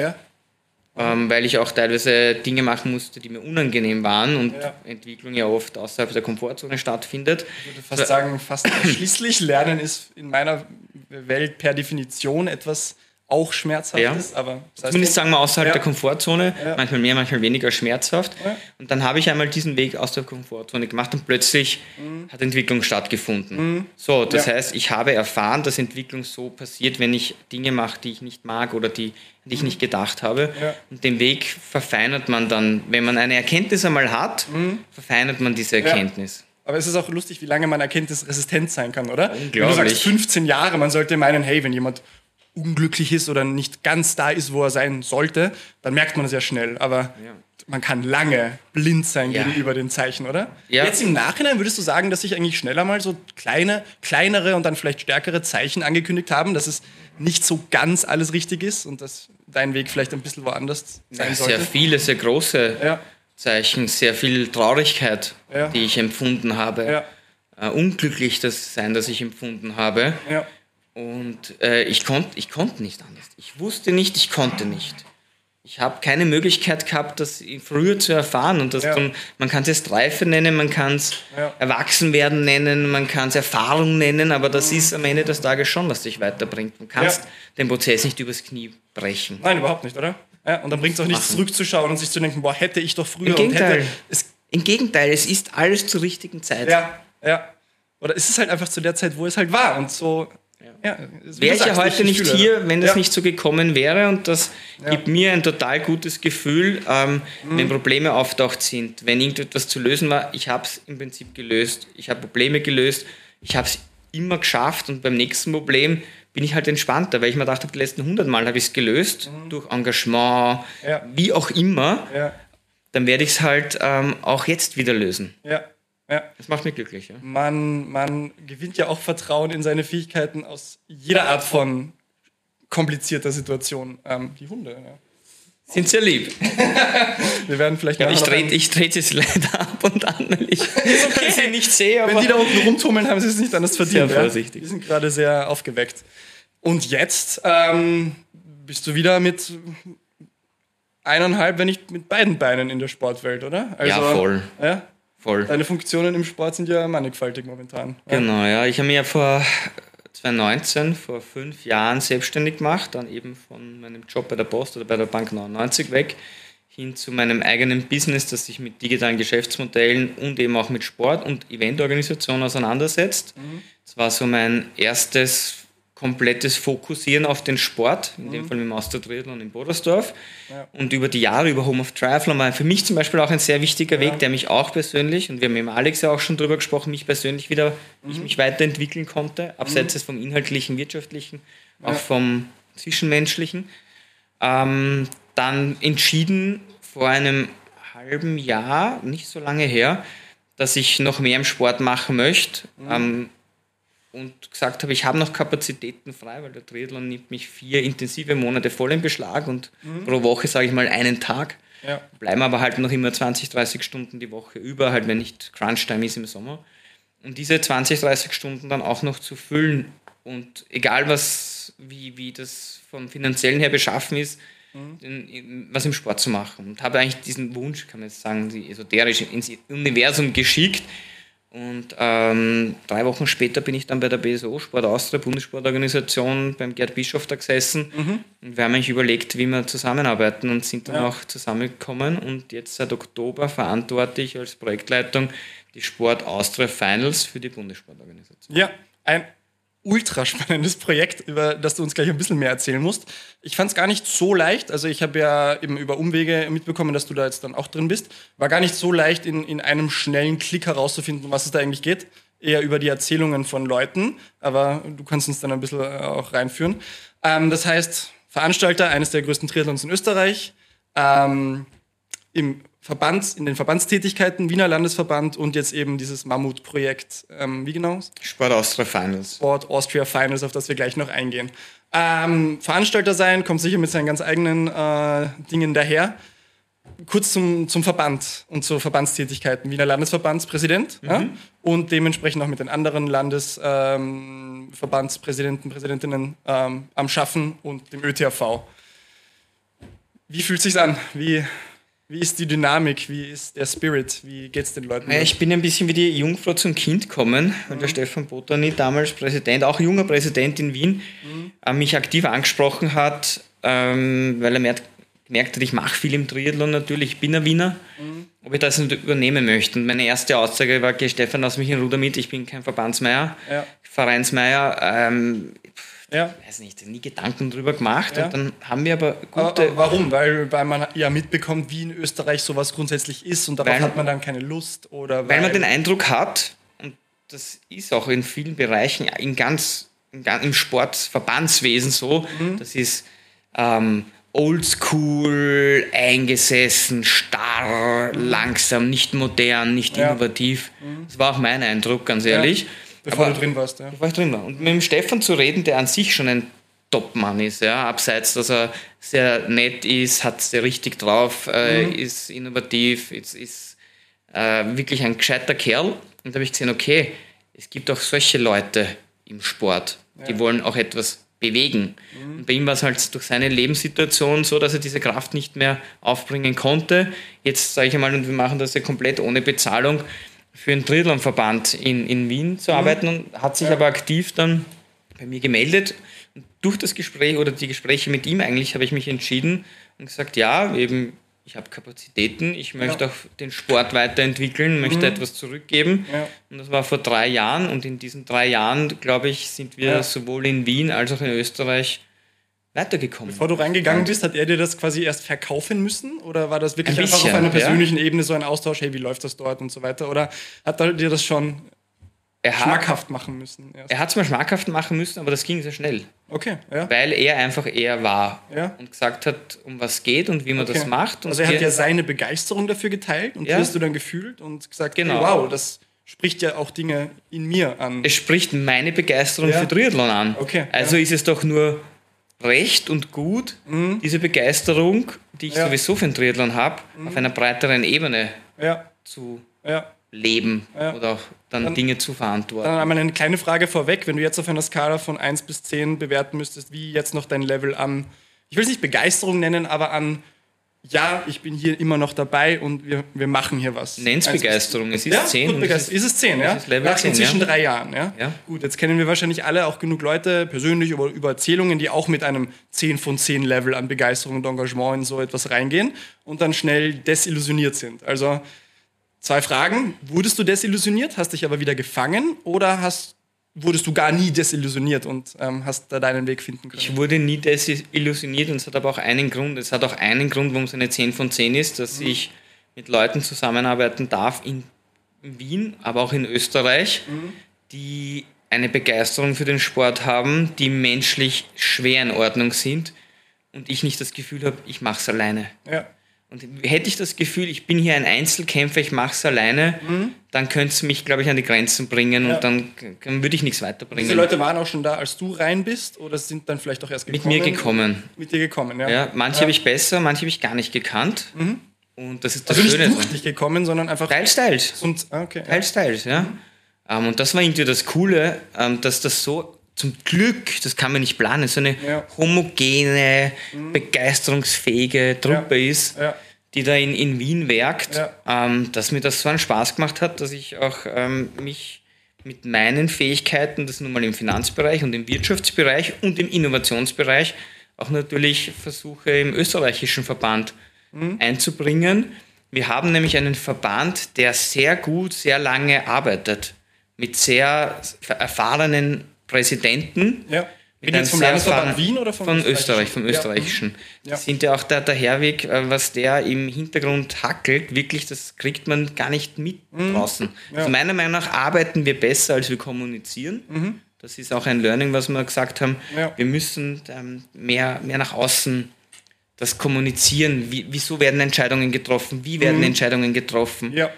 weil ich auch teilweise Dinge machen musste, die mir unangenehm waren und Entwicklung ja oft außerhalb der Komfortzone stattfindet. Ich würde fast sagen, fast ausschließlich Lernen ist in meiner Welt per Definition etwas auch schmerzhaft ist, aber... Das heißt, zumindest sagen wir außerhalb der Komfortzone, manchmal mehr, manchmal weniger schmerzhaft. Ja. Und dann habe ich einmal diesen Weg aus der Komfortzone gemacht und plötzlich hat Entwicklung stattgefunden. So, das heißt, ich habe erfahren, dass Entwicklung so passiert, wenn ich Dinge mache, die ich nicht mag oder die ich nicht gedacht habe. Ja. Und den Weg verfeinert man dann, wenn man eine Erkenntnis einmal hat, verfeinert man diese Erkenntnis. Aber es ist auch lustig, wie lange man erkenntnisresistent sein kann, oder? Unglaublich. Wenn du sagst 15 Jahre, man sollte meinen, hey, wenn jemand unglücklich ist oder nicht ganz da ist, wo er sein sollte, dann merkt man es ja schnell. Aber man kann lange blind sein gegenüber den Zeichen, oder? Ja. Jetzt im Nachhinein würdest du sagen, dass sich eigentlich schneller mal so kleinere und dann vielleicht stärkere Zeichen angekündigt haben, dass es nicht so ganz alles richtig ist und dass dein Weg vielleicht ein bisschen woanders sein sollte? Sehr viele, sehr große Zeichen, sehr viel Traurigkeit, die ich empfunden habe. Unglücklich das Sein, das ich empfunden habe. Ja. Und ich konnte nicht anders. Ich wusste nicht, ich konnte nicht. Ich habe keine Möglichkeit gehabt, das früher zu erfahren. Und man kann es jetzt Reife nennen, man kann es Erwachsenwerden nennen, man kann es Erfahrung nennen, aber das ist am Ende des Tages schon, was dich weiterbringt. Du kannst den Prozess nicht übers Knie brechen. Nein, überhaupt nicht, oder? Ja, und dann bringt es auch nichts, zurückzuschauen und sich zu denken, boah, hätte ich doch früher... Im Gegenteil, es ist alles zur richtigen Zeit. Ja. Oder es ist halt einfach zu der Zeit, wo es halt war. Und so... Wäre ich ja heute nicht hier, wenn das nicht so gekommen wäre, und das gibt mir ein total gutes Gefühl, wenn Probleme auftaucht sind, wenn irgendetwas zu lösen war. Ich habe es im Prinzip gelöst, ich habe Probleme gelöst, ich habe es immer geschafft, und beim nächsten Problem bin ich halt entspannter, weil ich mir gedacht habe, die letzten 100 Mal habe ich es gelöst, durch Engagement, wie auch immer, dann werde ich es halt auch jetzt wieder lösen. Ja. Das macht mich glücklich. Ja. Man gewinnt ja auch Vertrauen in seine Fähigkeiten aus jeder Art von komplizierter Situation. Die Hunde, sind sehr lieb. Wir werden vielleicht ich trete sie leider ab und an, weil ich sie nicht sehe. Aber wenn die da unten rumtummeln, haben sie es nicht anders verdient. Sehr vorsichtig. Die sind gerade sehr aufgeweckt. Und jetzt bist du wieder mit 1,5, wenn nicht mit beiden Beinen in der Sportwelt, oder? Also, ja, voll. Ja? Voll. Deine Funktionen im Sport sind ja mannigfaltig momentan. Genau, ja. Ich habe mich ja vor 2019, vor 5 Jahren selbstständig gemacht, dann eben von meinem Job bei der Post oder bei der Bank 99 weg, hin zu meinem eigenen Business, das sich mit digitalen Geschäftsmodellen und eben auch mit Sport und Eventorganisation auseinandersetzt. Das war so mein erstes komplettes Fokussieren auf den Sport, in dem Fall mit dem Austria-Triathlon in Bodersdorf. Ja. Und über die Jahre, über Home of Triathlon war für mich zum Beispiel auch ein sehr wichtiger Weg, der mich auch persönlich, und wir haben mit Alex ja auch schon drüber gesprochen, mich persönlich wieder, ich mich weiterentwickeln konnte, abseits des vom inhaltlichen, wirtschaftlichen, auch vom zwischenmenschlichen. Dann entschieden vor einem halben Jahr, nicht so lange her, dass ich noch mehr im Sport machen möchte. Und gesagt habe, ich habe noch Kapazitäten frei, weil der Triathlon nimmt mich 4 intensive Monate voll in Beschlag und pro Woche, sage ich mal, einen Tag. Ja. Bleiben aber halt noch immer 20, 30 Stunden die Woche über, halt wenn nicht Crunch-Time ist im Sommer. Und diese 20, 30 Stunden dann auch noch zu füllen und egal wie das vom Finanziellen her beschaffen ist, was im Sport zu machen. Und habe eigentlich diesen Wunsch, kann man jetzt sagen, esoterisch ins Universum geschickt. Und 3 Wochen später bin ich dann bei der BSO, Sport Austria, Bundessportorganisation, beim Gerd Bischof da gesessen. Und wir haben eigentlich überlegt, wie wir zusammenarbeiten und sind dann auch zusammengekommen. Und jetzt seit Oktober verantworte ich als Projektleitung die Sport Austria Finals für die Bundessportorganisation. Ja, ein ultra spannendes Projekt, über das du uns gleich ein bisschen mehr erzählen musst. Ich fand es gar nicht so leicht, also ich habe ja eben über Umwege mitbekommen, dass du da jetzt dann auch drin bist. War gar nicht so leicht, in einem schnellen Klick herauszufinden, um was es da eigentlich geht. Eher über die Erzählungen von Leuten, aber du kannst uns dann ein bisschen auch reinführen. Das heißt, Veranstalter eines der größten Triathlons in Österreich, in den Verbandstätigkeiten, Wiener Landesverband und jetzt eben dieses Mammutprojekt. Wie genau? Sport Austria Finals. Sport Austria Finals, auf das wir gleich noch eingehen. Veranstalter sein, kommt sicher mit seinen ganz eigenen Dingen daher. Kurz zum Verband und zu Verbandstätigkeiten. Wiener Landesverbandspräsident und dementsprechend auch mit den anderen Landesverbandspräsidenten, Präsidentinnen am Schaffen und dem ÖTHV. Wie fühlt es sich an? Wie ist die Dynamik? Wie ist der Spirit? Wie geht es den Leuten? Ja, ich bin ein bisschen wie die Jungfrau zum Kind gekommen, weil der Stefan Botany, damals Präsident, auch junger Präsident in Wien, mich aktiv angesprochen hat, weil er gemerkt hat, ich mache viel im Triathlon natürlich, ich bin ein Wiener, ob ich das nicht übernehmen möchte. Und meine erste Aussage war, okay, Stefan, lass mich in Ruder mit, ich bin kein Verbandsmeier, Vereinsmeier, weiß nicht, nie Gedanken drüber gemacht. Und dann haben wir aber gute... Warum? Weil man ja mitbekommt, wie in Österreich sowas grundsätzlich ist und darauf hat man dann keine Lust? Oder weil man den Eindruck hat, und das ist auch in vielen Bereichen, im Sportverbandswesen so, das ist oldschool, eingesessen, starr, langsam, nicht modern, nicht innovativ. Das war auch mein Eindruck, ganz ehrlich. Bevor du drin warst, ja. Bevor ich drin war. Und mit dem Stefan zu reden, der an sich schon ein Top-Mann ist, abseits, dass er sehr nett ist, hat es sehr richtig drauf, ist innovativ, ist wirklich ein gescheiter Kerl. Und da habe ich gesehen, okay, es gibt auch solche Leute im Sport, die wollen auch etwas bewegen. Und bei ihm war es halt durch seine Lebenssituation so, dass er diese Kraft nicht mehr aufbringen konnte. Jetzt sage ich einmal, und wir machen das ja komplett ohne Bezahlung, für einen Triathlonverband in Wien zu arbeiten und hat sich aber aktiv dann bei mir gemeldet. Und durch das Gespräch oder die Gespräche mit ihm eigentlich habe ich mich entschieden und gesagt, ja, eben, ich habe Kapazitäten, ich möchte auch den Sport weiterentwickeln, möchte etwas zurückgeben. Ja. Und das war vor 3 Jahren und in diesen 3 Jahren, glaube ich, sind wir sowohl in Wien als auch in Österreich weitergekommen. Bevor du reingegangen bist, hat er dir das quasi erst verkaufen müssen? Oder war das wirklich einfach auf einer persönlichen Ebene so ein Austausch, hey, wie läuft das dort und so weiter? Oder hat er dir das schon schmackhaft machen müssen? Erst? Er hat es mal schmackhaft machen müssen, aber das ging sehr schnell. Okay, ja. Weil er einfach er war und gesagt hat, um was geht und wie man das macht. Und also er hat ja seine Begeisterung dafür geteilt und die hast du dann gefühlt und gesagt, hey, wow, das spricht ja auch Dinge in mir an. Es spricht meine Begeisterung für Triathlon an. Okay, also ist es doch nur recht und gut, diese Begeisterung, die ich sowieso für den Triathlon habe, auf einer breiteren Ebene zu leben oder auch dann Dinge zu verantworten. Dann einmal eine kleine Frage vorweg. Wenn du jetzt auf einer Skala von 1 bis 10 bewerten müsstest, wie jetzt noch dein Level an ich will es nicht Begeisterung nennen, aber an, ja, ich bin hier immer noch dabei und wir machen hier was. Nenn's Begeisterung, es ist ja, 10. Ist es 10, ja? Ist Level Nach 10, inzwischen ja. 3 Jahren, ja? Ja. Gut, jetzt kennen wir wahrscheinlich alle auch genug Leute persönlich über Erzählungen, die auch mit einem 10 von 10 Level an Begeisterung und Engagement in so etwas reingehen und dann schnell desillusioniert sind. Also 2 Fragen. Wurdest du desillusioniert, hast dich aber wieder gefangen oder wurdest du gar nie desillusioniert und hast da deinen Weg finden können? Ich wurde nie desillusioniert und es hat aber auch einen Grund. Es hat auch einen Grund, warum es eine 10 von 10 ist, dass ich mit Leuten zusammenarbeiten darf in Wien, aber auch in Österreich, die eine Begeisterung für den Sport haben, die menschlich schwer in Ordnung sind und ich nicht das Gefühl habe, ich mache es alleine. Ja. Und hätte ich das Gefühl, ich bin hier ein Einzelkämpfer, ich mache es alleine, dann könnte es mich, glaube ich, an die Grenzen bringen und dann würde ich nichts weiterbringen. Diese Leute waren auch schon da, als du rein bist oder sind dann vielleicht auch erst gekommen? Mit mir gekommen. Mit dir gekommen, ja. Ja, manche habe ich besser, manche habe ich gar nicht gekannt. Und das ist das Also Schöne. nicht durch dich gekommen, sondern einfach... Teils. Okay, Teils, ja. Und das war irgendwie das Coole, dass das so zum Glück, das kann man nicht planen, so eine homogene, begeisterungsfähige Truppe ist, die da in Wien werkt, dass mir das so einen Spaß gemacht hat, dass ich auch mich mit meinen Fähigkeiten, das nun mal im Finanzbereich und im Wirtschaftsbereich und im Innovationsbereich, auch natürlich versuche im österreichischen Verband einzubringen. Wir haben nämlich einen Verband, der sehr gut, sehr lange arbeitet, mit sehr erfahrenen Präsidenten. Ja. Bin jetzt vom Landesverband Wien oder vom Österreich, vom österreichischen. Ja. Das sind ja auch der Herweg, was der im Hintergrund hackelt, wirklich, das kriegt man gar nicht mit draußen. Ja. Also meiner Meinung nach arbeiten wir besser, als wir kommunizieren. Das ist auch ein Learning, was wir gesagt haben. Ja. Wir müssen mehr nach außen das kommunizieren. Wieso werden Entscheidungen getroffen? Wie werden Entscheidungen getroffen? Ja.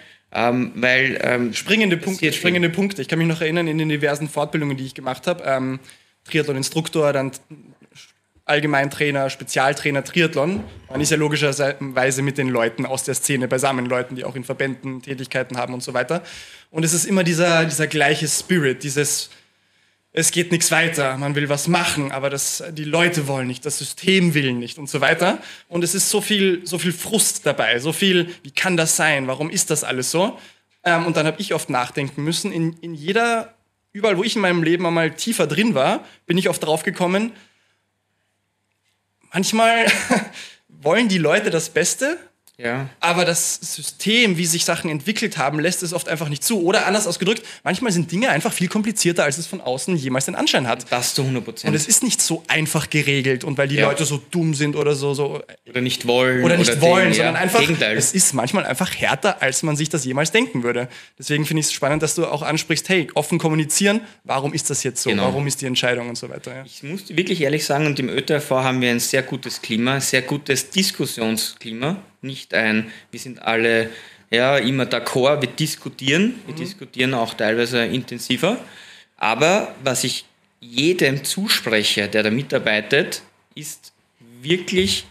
Weil springende Punkte. Ich kann mich noch erinnern in den diversen Fortbildungen, die ich gemacht habe. Triathlon-Instruktor, dann Allgemeintrainer, Spezialtrainer, Triathlon. Man ist ja logischerweise mit den Leuten aus der Szene beisammen, Leuten, die auch in Verbänden Tätigkeiten haben und so weiter. Und es ist immer dieser gleiche Spirit, es geht nichts weiter, man will was machen, aber die Leute wollen nicht, das System will nicht und so weiter. Und es ist so viel Frust dabei, so viel, wie kann das sein, warum ist das alles so? Und dann habe ich oft nachdenken müssen, überall, wo ich in meinem Leben einmal tiefer drin war, bin ich oft drauf gekommen, manchmal wollen die Leute das Beste, aber das System, wie sich Sachen entwickelt haben, lässt es oft einfach nicht zu. Oder anders ausgedrückt, manchmal sind Dinge einfach viel komplizierter, als es von außen jemals den Anschein hat. Das zu 100%. Und es ist nicht so einfach geregelt und weil die Leute so dumm sind oder so oder nicht wollen. Sondern einfach, es ist manchmal einfach härter, als man sich das jemals denken würde. Deswegen finde ich es spannend, dass du auch ansprichst, hey, offen kommunizieren, warum ist das jetzt so? Genau. Warum ist die Entscheidung und so weiter? Ja. Ich muss wirklich ehrlich sagen, und im ÖTRV haben wir ein sehr gutes Klima, sehr gutes Diskussionsklima. Nicht wir sind alle immer d'accord, wir diskutieren auch teilweise intensiver. Aber was ich jedem zuspreche, der da mitarbeitet, ist wirklich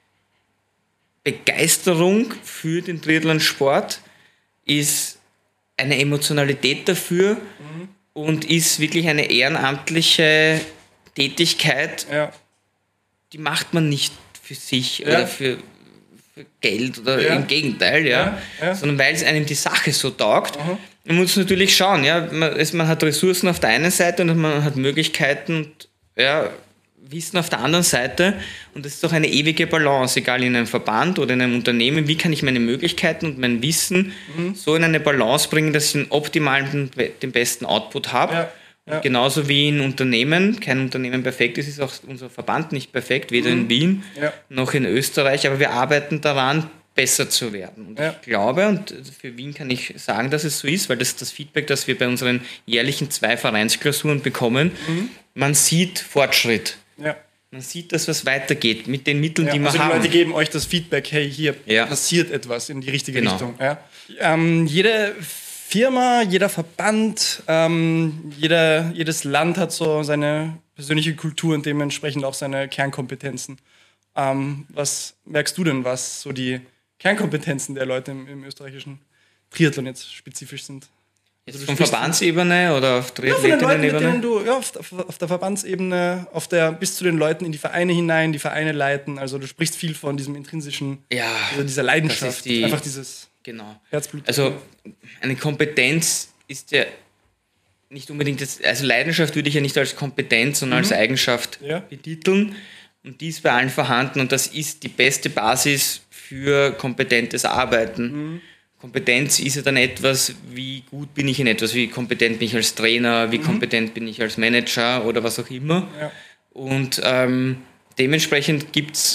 Begeisterung für den Triathlon-Sport, ist eine Emotionalität dafür und ist wirklich eine ehrenamtliche Tätigkeit, die macht man nicht für sich oder für Geld oder im Gegenteil, sondern weil es einem die Sache so taugt. Man muss natürlich schauen, man hat Ressourcen auf der einen Seite und man hat Möglichkeiten und Wissen auf der anderen Seite und das ist doch eine ewige Balance, egal in einem Verband oder in einem Unternehmen, wie kann ich meine Möglichkeiten und mein Wissen so in eine Balance bringen, dass ich den optimalen, den besten Output habe. Und genauso wie in Unternehmen, kein Unternehmen perfekt ist, ist auch unser Verband nicht perfekt, weder in Wien noch in Österreich, aber wir arbeiten daran, besser zu werden. Und ich glaube, und für Wien kann ich sagen, dass es so ist, weil das ist das Feedback, das wir bei unseren jährlichen 2 Vereinsklausuren bekommen, man sieht Fortschritt. Man sieht, dass was weitergeht mit den Mitteln, die wir haben. Die Leute geben euch das Feedback, hey, hier passiert etwas in die richtige Richtung. Jede Firma, jeder Verband, jedes Land hat so seine persönliche Kultur und dementsprechend auch seine Kernkompetenzen. Was merkst du denn, was so die Kernkompetenzen der Leute im österreichischen Triathlon jetzt spezifisch sind? Also Von Verbandsebene oder auf Triathletinnen-Ebene? Auf der Verbandsebene, bis zu den Leuten in die Vereine hinein, die Vereine leiten. Also du sprichst viel von diesem intrinsischen, also dieser Leidenschaft, einfach dieses Herzblut. Also eine Kompetenz ist ja nicht unbedingt also Leidenschaft würde ich ja nicht als Kompetenz, sondern als Eigenschaft betiteln. Und die ist bei allen vorhanden und das ist die beste Basis für kompetentes Arbeiten. Kompetenz ist ja dann etwas, wie gut bin ich in etwas, wie kompetent bin ich als Trainer, wie kompetent bin ich als Manager oder was auch immer. Ja. Und dementsprechend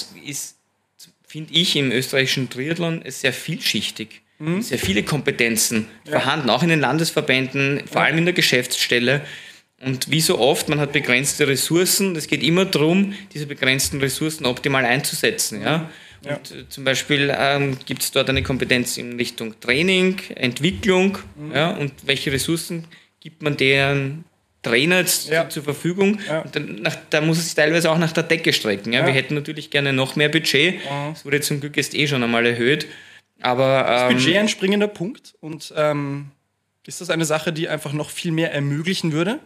finde ich, im österreichischen Triathlon es sehr vielschichtig. Sehr viele Kompetenzen vorhanden, auch in den Landesverbänden, vor allem in der Geschäftsstelle. Und wie so oft, man hat begrenzte Ressourcen, es geht immer darum, diese begrenzten Ressourcen optimal einzusetzen. Ja? Und zum Beispiel gibt es dort eine Kompetenz in Richtung Training, Entwicklung und welche Ressourcen gibt man deren Trainer zur Verfügung. Ja. Und da muss es sich teilweise auch nach der Decke strecken. Ja? Wir hätten natürlich gerne noch mehr Budget, das wurde zum Glück jetzt schon einmal erhöht. Aber, ist Budget ein springender Punkt und ist das eine Sache, die einfach noch viel mehr ermöglichen würde?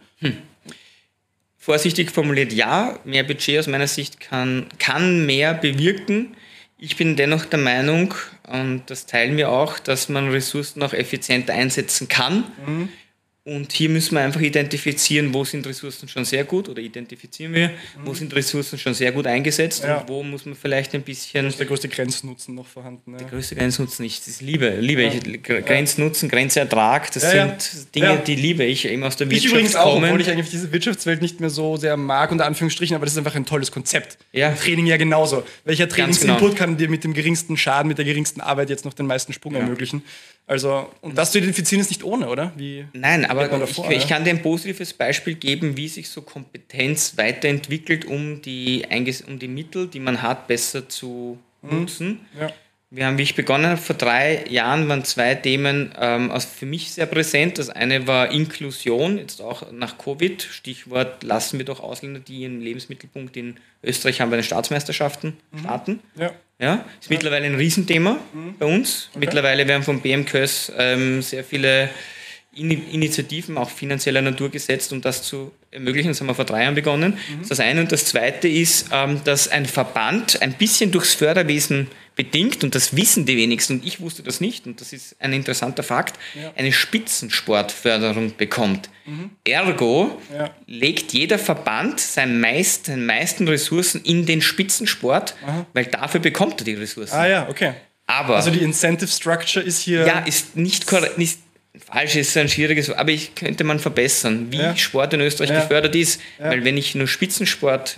Vorsichtig formuliert, ja. Mehr Budget aus meiner Sicht kann mehr bewirken. Ich bin dennoch der Meinung, und das teilen wir auch, dass man Ressourcen auch effizient einsetzen kann. Und hier müssen wir einfach identifizieren, wo sind Ressourcen schon sehr gut, oder identifizieren wir, wo sind Ressourcen schon sehr gut eingesetzt und wo muss man vielleicht ein bisschen... Ist der größte Grenznutzen noch vorhanden? Ja. Der größte Grenznutzen nicht, das liebe ich. Grenznutzen, Grenzeertrag, das sind Dinge, die liebe ich, eben aus der Wirtschaft übrigens auch, obwohl ich eigentlich diese Wirtschaftswelt nicht mehr so sehr mag, unter Anführungsstrichen, aber das ist einfach ein tolles Konzept. Ja. Training ja genauso. Welcher Trainingsinput kann dir mit dem geringsten Schaden, mit der geringsten Arbeit jetzt noch den meisten Sprung ermöglichen? Also, und das zu identifizieren ist nicht ohne, oder? Nein, aber ich kann dir ein positives Beispiel geben, wie sich so Kompetenz weiterentwickelt, um die Mittel, die man hat, besser zu nutzen. Ja. Wir haben, wie ich begonnen habe, vor 3 Jahren waren 2 Themen für mich sehr präsent. Das eine war Inklusion, jetzt auch nach Covid. Stichwort, lassen wir doch Ausländer, die im Lebensmittelpunkt in Österreich haben, bei den Staatsmeisterschaften starten. Ja, ist mittlerweile ein Riesenthema bei uns. Okay. Mittlerweile werden vom BMKÖS sehr viele Initiativen auch finanzieller Natur gesetzt, um das zu ermöglichen. Das haben wir vor 3 Jahren begonnen. Das ist das eine. Und das zweite ist, dass ein Verband ein bisschen durchs Förderwesen bedingt, und das wissen die wenigsten, und ich wusste das nicht, und das ist ein interessanter Fakt, eine Spitzensportförderung bekommt. Ergo legt jeder Verband seine meisten Ressourcen in den Spitzensport, weil dafür bekommt er die Ressourcen. Okay. Aber also die Incentive Structure ist hier... Ja, ist nicht korrekt, falsch ist ein schwieriges, aber könnte man verbessern, wie Sport in Österreich gefördert ist, weil wenn ich nur Spitzensport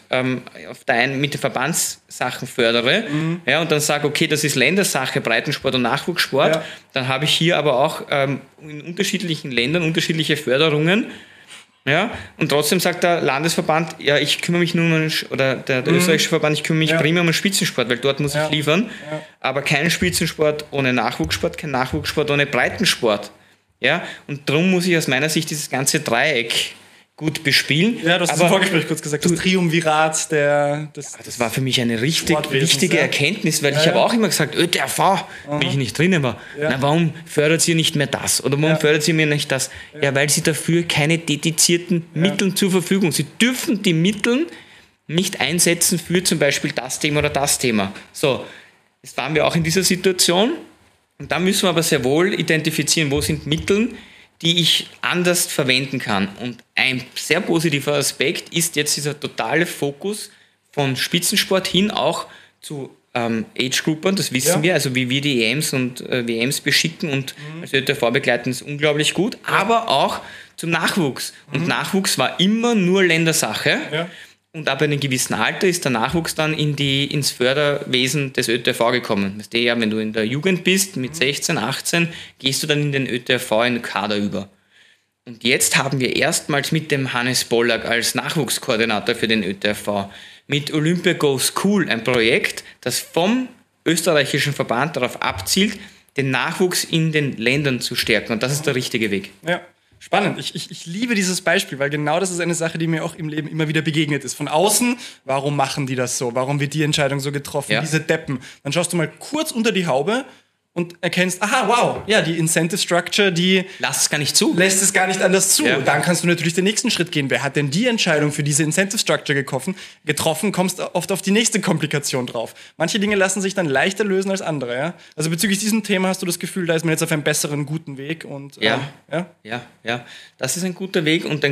mit den Verbandssachen fördere und dann sage, okay, das ist Ländersache, Breitensport und Nachwuchssport, dann habe ich hier aber auch in unterschiedlichen Ländern unterschiedliche Förderungen. Ja, und trotzdem sagt der Landesverband, ich kümmere mich nur oder der österreichische Verband, ich kümmere mich primär um den Spitzensport, weil dort muss ich liefern, aber kein Spitzensport ohne Nachwuchssport, kein Nachwuchssport ohne Breitensport. Ja, und darum muss ich aus meiner Sicht dieses ganze Dreieck gut bespielen. Ja, du hast im Vorgespräch kurz gesagt, das Triumvirat das war für mich eine richtig wichtige Erkenntnis, weil ich habe auch immer gesagt, ÖTRV, wenn ich nicht drinnen war, warum fördert ihr nicht mehr das? Oder warum fördert ihr mir nicht das? Ja, weil sie dafür keine dedizierten Mittel zur Verfügung. Sie dürfen die Mittel nicht einsetzen für zum Beispiel das Thema oder das Thema. So, jetzt waren wir auch in dieser Situation. Und da müssen wir aber sehr wohl identifizieren, wo sind Mittel, die ich anders verwenden kann. Und ein sehr positiver Aspekt ist jetzt dieser totale Fokus von Spitzensport hin auch zu Age-Groupern, das wissen wir, also wie wir die EMs und WMs beschicken und als ÖTV begleiten, ist unglaublich gut, aber auch zum Nachwuchs. Und Nachwuchs war immer nur Ländersache. Ja. Und ab einem gewissen Alter ist der Nachwuchs dann ins Förderwesen des ÖTV gekommen. Weißt du, wenn du in der Jugend bist, mit 16, 18, gehst du dann in den ÖTV, in den Kader über. Und jetzt haben wir erstmals mit dem Hannes Bollack als Nachwuchskoordinator für den ÖTV, mit Olympia Goes Cool ein Projekt, das vom österreichischen Verband darauf abzielt, den Nachwuchs in den Ländern zu stärken. Und das ist der richtige Weg. Ja. Spannend. Ich liebe dieses Beispiel, weil genau das ist eine Sache, die mir auch im Leben immer wieder begegnet ist. Von außen, warum machen die das so? Warum wird die Entscheidung so getroffen? Diese Deppen. Dann schaust du mal kurz unter die Haube und erkennst, aha, wow, ja, die Incentive Structure, die lässt es gar nicht anders zu. Ja. Dann kannst du natürlich den nächsten Schritt gehen. Wer hat denn die Entscheidung für diese Incentive Structure getroffen, kommst oft auf die nächste Komplikation drauf. Manche Dinge lassen sich dann leichter lösen als andere. Ja? Also bezüglich diesem Thema hast du das Gefühl, da ist man jetzt auf einem besseren, guten Weg. Und, ja. Das ist ein guter Weg und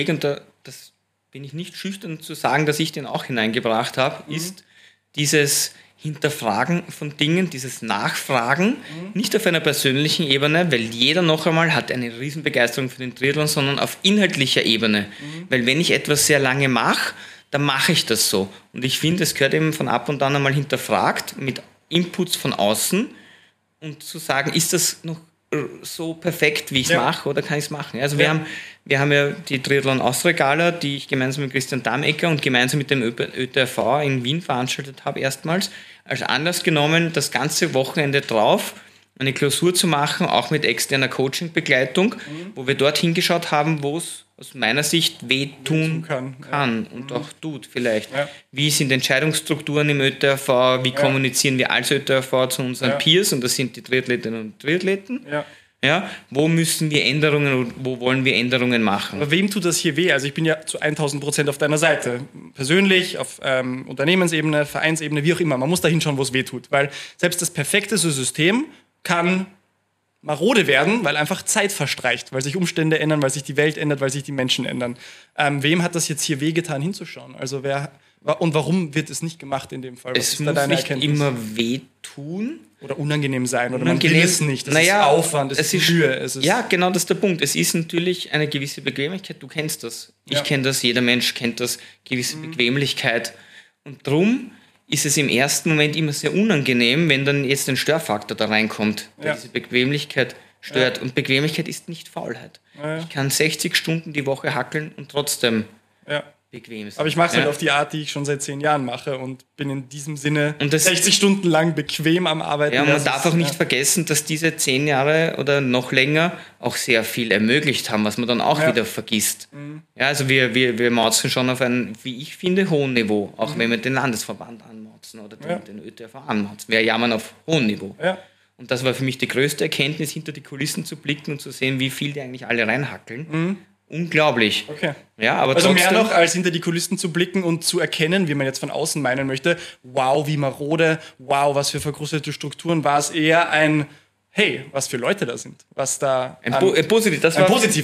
das bin ich nicht schüchtern zu sagen, dass ich den auch hineingebracht habe, ist dieses Hinterfragen von Dingen, dieses Nachfragen, nicht auf einer persönlichen Ebene, weil jeder noch einmal hat eine Riesenbegeisterung für den Triathlon, sondern auf inhaltlicher Ebene. Weil wenn ich etwas sehr lange mache, dann mache ich das so. Und ich finde, es gehört eben von ab und an einmal hinterfragt, mit Inputs von außen und zu sagen, ist das noch so perfekt, wie ich es mache, oder kann ich es machen? Also wir haben ja die Triathlon Austria Gala, die ich gemeinsam mit Christian Dammecker und gemeinsam mit dem ÖTRV in Wien veranstaltet habe, erstmals als Anlass genommen, das ganze Wochenende drauf eine Klausur zu machen, auch mit externer Coaching-Begleitung, wo wir dort hingeschaut haben, wo es aus meiner Sicht wehtun kann und auch tut vielleicht. Ja. Wie sind Entscheidungsstrukturen im ÖTRV, wie kommunizieren wir als ÖTRV zu unseren Peers, und das sind die Triathletinnen und Triathleten. Ja, wo müssen wir Änderungen und wo wollen wir Änderungen machen? Aber wem tut das hier weh? Also ich bin ja zu 1000% auf deiner Seite. Persönlich, auf Unternehmensebene, Vereinsebene, wie auch immer. Man muss da hinschauen, wo es weh tut. Weil selbst das perfekteste System kann marode werden, weil einfach Zeit verstreicht, weil sich Umstände ändern, weil sich die Welt ändert, weil sich die Menschen ändern. Wem hat das jetzt hier wehgetan, hinzuschauen? Also und warum wird es nicht gemacht in dem Fall? Es muss nicht immer wehtun. Oder unangenehm sein, oder man will es nicht. Das ist Aufwand, es ist Mühe. Ja, genau, das ist der Punkt. Es ist natürlich eine gewisse Bequemlichkeit, du kennst das. Ich kenne das, jeder Mensch kennt das, gewisse Bequemlichkeit. Und darum ist es im ersten Moment immer sehr unangenehm, wenn dann jetzt ein Störfaktor da reinkommt, der diese Bequemlichkeit stört. Und Bequemlichkeit ist nicht Faulheit. Ich kann 60 Stunden die Woche hackeln und trotzdem bequem sein. Aber ich mache es halt auf die Art, die ich schon seit 10 Jahren mache, und bin in diesem Sinne 60 Stunden lang bequem am Arbeiten. Ja, und man darf auch nicht vergessen, dass diese 10 Jahre oder noch länger auch sehr viel ermöglicht haben, was man dann auch wieder vergisst. Ja, also wir mauzen schon auf ein, wie ich finde, hohen Niveau, auch wenn wir den Landesverband anmauzen oder den ÖTRV anmauzen. Wir jammern auf hohem Niveau. Ja. Und das war für mich die größte Erkenntnis, hinter die Kulissen zu blicken und zu sehen, wie viel die eigentlich alle reinhackeln. Unglaublich. Okay. Ja, aber also trotzdem, mehr noch, als hinter die Kulissen zu blicken und zu erkennen, wie man jetzt von außen meinen möchte, wow, wie marode, wow, was für verkrustete Strukturen, war es eher ein, hey, was für Leute da sind. Was da ein positives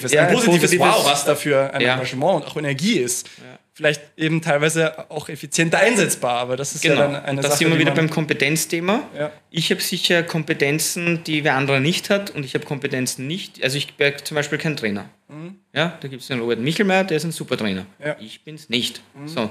wow, was da für ein Engagement und auch Energie ist. Ja. Vielleicht eben teilweise auch effizienter einsetzbar, aber das ist ja dann eine Sache. Das sind wir wieder beim Kompetenzthema. Ja. Ich habe sicher Kompetenzen, die wer andere nicht hat, und ich habe Kompetenzen nicht. Also ich bin zum Beispiel kein Trainer. Ja, da gibt es den Robert Michelmeier, der ist ein super Trainer. Ja. Ich bin es nicht. So,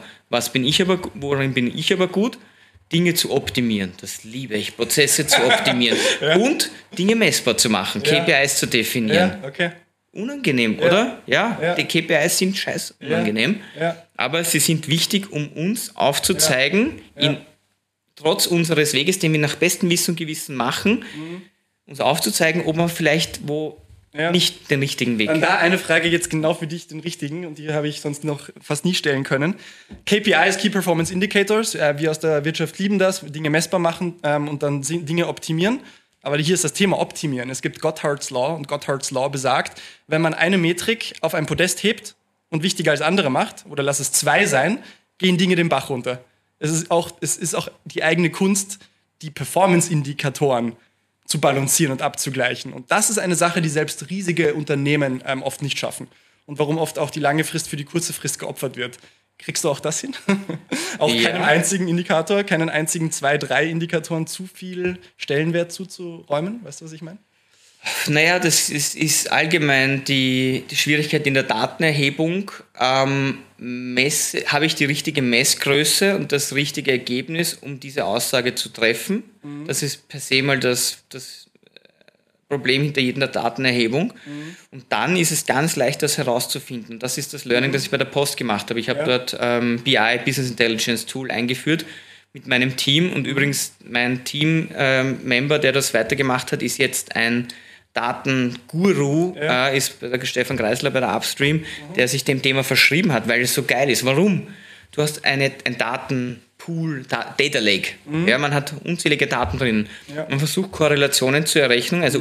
worin bin ich aber gut? Dinge zu optimieren. Das liebe ich, Prozesse zu optimieren und Dinge messbar zu machen, KPIs zu definieren. Ja, okay. Unangenehm, oder? Ja, die KPIs sind scheiß unangenehm, aber sie sind wichtig, um uns aufzuzeigen, trotz unseres Weges, den wir nach bestem Wissen und Gewissen machen, uns aufzuzeigen, ob man vielleicht nicht den richtigen Weg. Dann da eine Frage jetzt genau für dich, den richtigen, und die habe ich sonst noch fast nie stellen können. KPIs, Key Performance Indicators, wir aus der Wirtschaft lieben das, Dinge messbar machen und dann Dinge optimieren. Aber hier ist das Thema Optimieren. Es gibt Gotthard's Law, und Gotthard's Law besagt, wenn man eine Metrik auf ein Podest hebt und wichtiger als andere macht, oder lass es 2 sein, gehen Dinge den Bach runter. Es ist auch die eigene Kunst, die Performance-Indikatoren zu balancieren und abzugleichen. Und das ist eine Sache, die selbst riesige Unternehmen oft nicht schaffen. Und warum oft auch die lange Frist für die kurze Frist geopfert wird. Kriegst du auch das hin? Auch keinem einzigen Indikator, keinen einzigen 2, 3 Indikatoren zu viel Stellenwert zuzuräumen? Weißt du, was ich meine? Naja, das ist allgemein die Schwierigkeit in der Datenerhebung. Habe ich die richtige Messgröße und das richtige Ergebnis, um diese Aussage zu treffen? Das ist per se mal das Problem hinter jeder Datenerhebung. Und dann ist es ganz leicht, das herauszufinden. Das ist das Learning, das ich bei der Post gemacht habe. Ich habe dort BI, Business Intelligence Tool, eingeführt mit meinem Team. Und übrigens, mein Team-Member, der das weitergemacht hat, ist jetzt ein Datenguru, ist der Stefan Kreisler bei der Upstream, der sich dem Thema verschrieben hat, weil es so geil ist. Warum? Du hast ein Pool, Data Lake. Ja, man hat unzählige Daten drin. Ja. Man versucht Korrelationen zu errechnen, also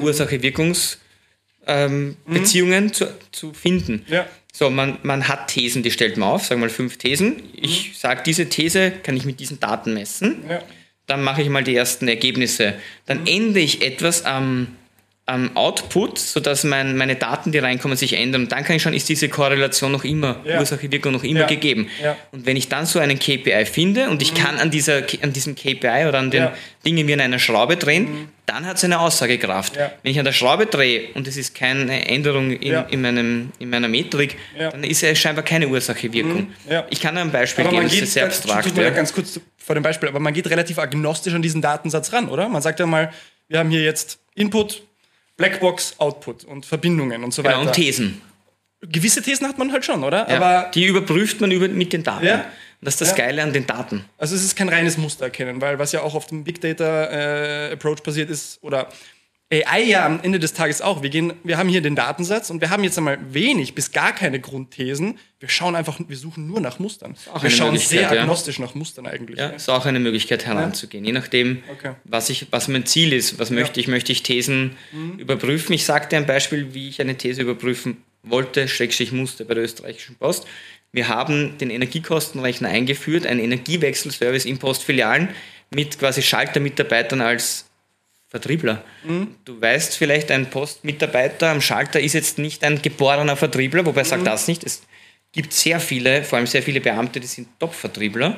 Ursache-Wirkungs-Beziehungen zu finden. Ja. So, man hat Thesen, die stellt man auf, sagen wir mal 5 Thesen. Ich sage, diese These kann ich mit diesen Daten messen. Ja. Dann mache ich mal die ersten Ergebnisse. Dann ändere ich etwas am Output, sodass meine Daten, die reinkommen, sich ändern. Und dann kann ich schauen, ist diese Korrelation noch immer, Ursache-Wirkung noch immer gegeben. Ja. Und wenn ich dann so einen KPI finde und ich kann an diesem KPI oder an den Dingen wie an einer Schraube drehen, dann hat es eine Aussagekraft. Ja. Wenn ich an der Schraube drehe und es ist keine Änderung in meiner Metrik, dann ist es scheinbar keine Ursache-Wirkung. Ja. Ich kann ein Beispiel geben, das ist sehr abstrakt. Ganz kurz vor dem Beispiel, aber man geht relativ agnostisch an diesen Datensatz ran, oder? Man sagt ja mal, wir haben hier jetzt Input, Blackbox, Output und Verbindungen und so weiter. Genau, und Thesen. Gewisse Thesen hat man halt schon, oder? Ja, aber die überprüft man mit den Daten. Ja. Das ist das Geile an den Daten. Also es ist kein reines Muster erkennen, weil was ja auch auf dem Big Data Approach basiert ist, oder AI ja am Ende des Tages auch. Wir haben hier den Datensatz und wir haben jetzt einmal wenig bis gar keine Grundthesen. Wir suchen nur nach Mustern. Wir schauen sehr agnostisch nach Mustern eigentlich. Ja, ist auch eine Möglichkeit heranzugehen. Je nachdem, was mein Ziel ist, was möchte ich Thesen überprüfen. Ich sagte ein Beispiel, wie ich eine These überprüfen wollte, musste bei der österreichischen Post. Wir haben den Energiekostenrechner eingeführt, einen Energiewechselservice in Postfilialen mit quasi Schaltermitarbeitern als Vertriebler. Du weißt vielleicht, ein Postmitarbeiter am Schalter ist jetzt nicht ein geborener Vertriebler, wobei sagt das nicht. Es gibt sehr viele, vor allem sehr viele Beamte, die sind Top-Vertriebler.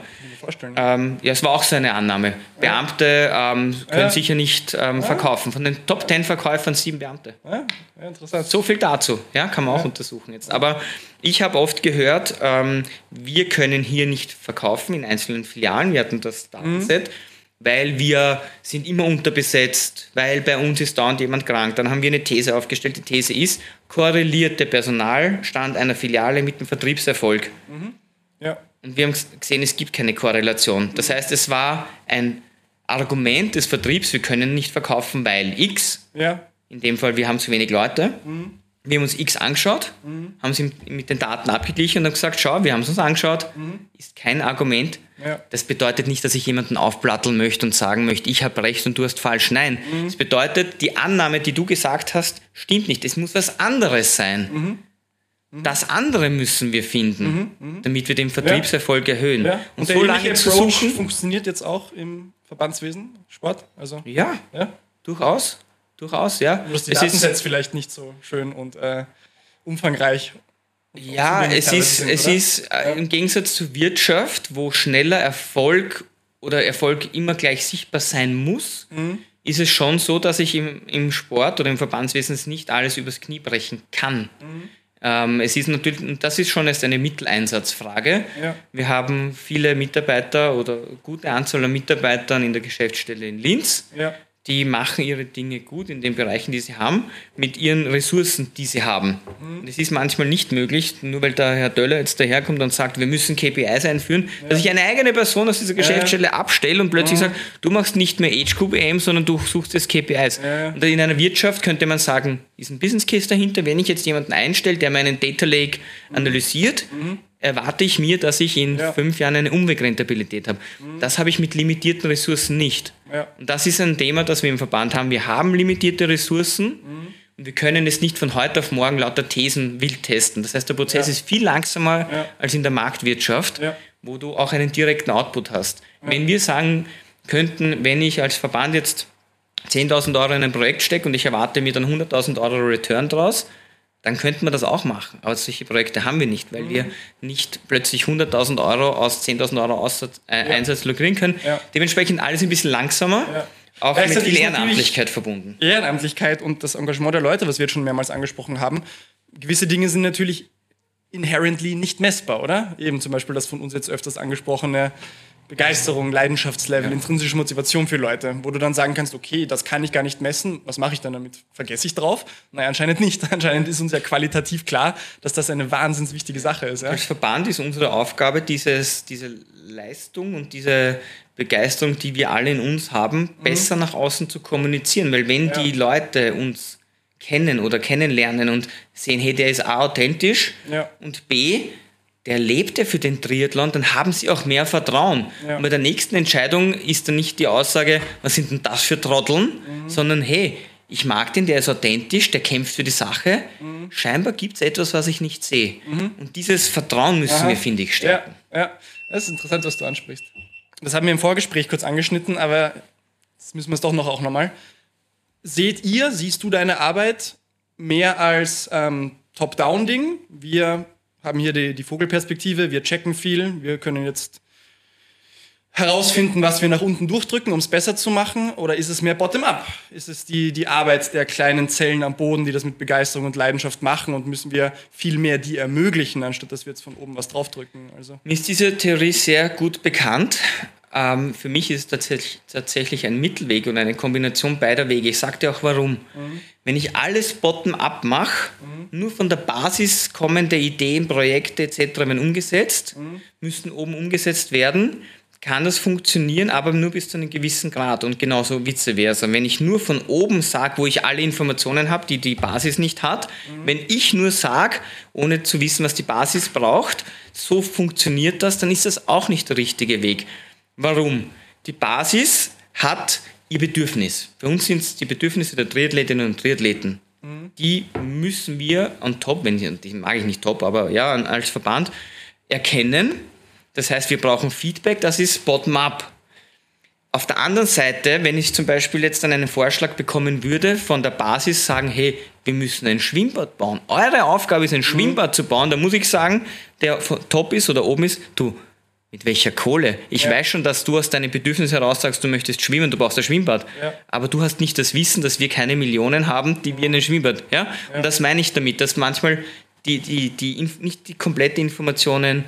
Es war auch so eine Annahme. Beamte können sicher nicht verkaufen. Von den Top 10 Verkäufern 7 Beamte. Ja, interessant. So viel dazu. Ja, kann man auch untersuchen jetzt. Aber ich habe oft gehört, wir können hier nicht verkaufen in einzelnen Filialen. Wir hatten das Datenset. Weil wir sind immer unterbesetzt, weil bei uns ist dauernd jemand krank. Dann haben wir eine These aufgestellt. Die These ist, korreliert der Personalstand einer Filiale mit dem Vertriebserfolg. Ja. Und wir haben gesehen, es gibt keine Korrelation. Das heißt, es war ein Argument des Vertriebs, wir können nicht verkaufen, weil X, in dem Fall, wir haben zu wenig Leute, wir haben uns X angeschaut, haben sie mit den Daten abgeglichen und haben gesagt, schau, wir haben es uns angeschaut, ist kein Argument. Ja. Das bedeutet nicht, dass ich jemanden aufplatteln möchte und sagen möchte, ich habe recht und du hast falsch. Nein, das bedeutet, die Annahme, die du gesagt hast, stimmt nicht. Es muss was anderes sein. Das andere müssen wir finden, damit wir den Vertriebserfolg erhöhen. Ja. Und so lange zu suchen, funktioniert jetzt auch im Verbandswesen, Sport? Also, ja, durchaus. Ja. Bloß die Datensets vielleicht nicht so schön und umfangreich. Ja, es ist im Gegensatz zur Wirtschaft, wo schneller Erfolg oder Erfolg immer gleich sichtbar sein muss, ist es schon so, dass ich im Sport oder im Verbandswesen nicht alles übers Knie brechen kann. Es ist natürlich, und das ist schon erst eine Mitteleinsatzfrage. Ja. Wir haben viele Mitarbeiter oder gute Anzahl an Mitarbeitern in der Geschäftsstelle in Linz. Ja. Die machen ihre Dinge gut in den Bereichen, die sie haben, mit ihren Ressourcen, die sie haben. Und es ist manchmal nicht möglich, nur weil der Herr Döller jetzt daherkommt und sagt, wir müssen KPIs einführen, dass ich eine eigene Person aus dieser Geschäftsstelle abstelle und plötzlich sage, du machst nicht mehr HQBM, sondern du suchst jetzt KPIs. Und in einer Wirtschaft könnte man sagen, ist ein Business Case dahinter, wenn ich jetzt jemanden einstelle, der meinen Data Lake analysiert, erwarte ich mir, dass ich in 5 Jahren eine Umwegrentabilität habe. Das habe ich mit limitierten Ressourcen nicht. Ja. Und das ist ein Thema, das wir im Verband haben. Wir haben limitierte Ressourcen und wir können es nicht von heute auf morgen lauter Thesen wild testen. Das heißt, der Prozess ist viel langsamer als in der Marktwirtschaft, wo du auch einen direkten Output hast. Ja. Wenn wir sagen könnten, wenn ich als Verband jetzt 10.000 Euro in ein Projekt stecke und ich erwarte mir dann 100.000 Euro Return draus, dann könnten wir das auch machen. Aber solche Projekte haben wir nicht, weil wir nicht plötzlich 100.000 Euro aus 10.000 Euro Einsatz lukrieren können. Ja. Dementsprechend alles ein bisschen langsamer, auch mit viel Ehrenamtlichkeit verbunden. Ehrenamtlichkeit und das Engagement der Leute, was wir jetzt schon mehrmals angesprochen haben. Gewisse Dinge sind natürlich inherently nicht messbar, oder? Eben zum Beispiel das von uns jetzt öfters angesprochene Begeisterung, Leidenschaftslevel, intrinsische Motivation für Leute, wo du dann sagen kannst, okay, das kann ich gar nicht messen, was mache ich dann damit? Vergesse ich drauf? Nein, anscheinend nicht. Anscheinend ist uns ja qualitativ klar, dass das eine wahnsinnig wichtige Sache ist. Ja? Als Verband ist unsere Aufgabe, diese Leistung und diese Begeisterung, die wir alle in uns haben, besser nach außen zu kommunizieren, weil wenn die Leute uns kennen oder kennenlernen und sehen, hey, der ist A, authentisch und B, der lebt ja für den Triathlon, dann haben sie auch mehr Vertrauen. Und bei der nächsten Entscheidung ist dann nicht die Aussage, was sind denn das für Trotteln, sondern hey, ich mag den, der ist authentisch, der kämpft für die Sache. Scheinbar gibt es etwas, was ich nicht sehe. Und dieses Vertrauen müssen wir, finde ich, stärken. Ja, das ist interessant, was du ansprichst. Das haben wir im Vorgespräch kurz angeschnitten, aber jetzt müssen wir es doch auch nochmal. Siehst du deine Arbeit mehr als Top-Down-Ding? Wir haben hier die Vogelperspektive, wir checken viel, wir können jetzt herausfinden, was wir nach unten durchdrücken, um es besser zu machen? Oder ist es mehr bottom-up? Ist es die Arbeit der kleinen Zellen am Boden, die das mit Begeisterung und Leidenschaft machen und müssen wir viel mehr die ermöglichen, anstatt dass wir jetzt von oben was draufdrücken? Also. Mir ist diese Theorie sehr gut bekannt. Für mich ist es tatsächlich ein Mittelweg und eine Kombination beider Wege. Ich sage dir auch warum. Wenn ich alles bottom-up mache, nur von der Basis kommende Ideen, Projekte etc. werden umgesetzt, müssen oben umgesetzt werden, kann das funktionieren, aber nur bis zu einem gewissen Grad und genauso vice versa. Wenn ich nur von oben sage, wo ich alle Informationen habe, die die Basis nicht hat, wenn ich nur sage, ohne zu wissen, was die Basis braucht, so funktioniert das, dann ist das auch nicht der richtige Weg. Warum? Die Basis hat ihr Bedürfnis. Für uns sind es die Bedürfnisse der Triathletinnen und Triathleten. Die müssen wir on top, die mag ich nicht top, aber ja, als Verband erkennen. Das heißt, wir brauchen Feedback, das ist bottom-up. Auf der anderen Seite, wenn ich zum Beispiel jetzt dann einen Vorschlag bekommen würde, von der Basis sagen, hey, wir müssen ein Schwimmbad bauen. Eure Aufgabe ist, ein Schwimmbad zu bauen. Da muss ich sagen, der top ist oder oben ist, du, mit welcher Kohle? Ich weiß schon, dass du aus deinen Bedürfnissen heraus sagst, du möchtest schwimmen, du brauchst ein Schwimmbad. Ja. Aber du hast nicht das Wissen, dass wir keine Millionen haben, die wir in ein Schwimmbad. Ja? Und das meine ich damit, dass manchmal nicht die komplette Informationen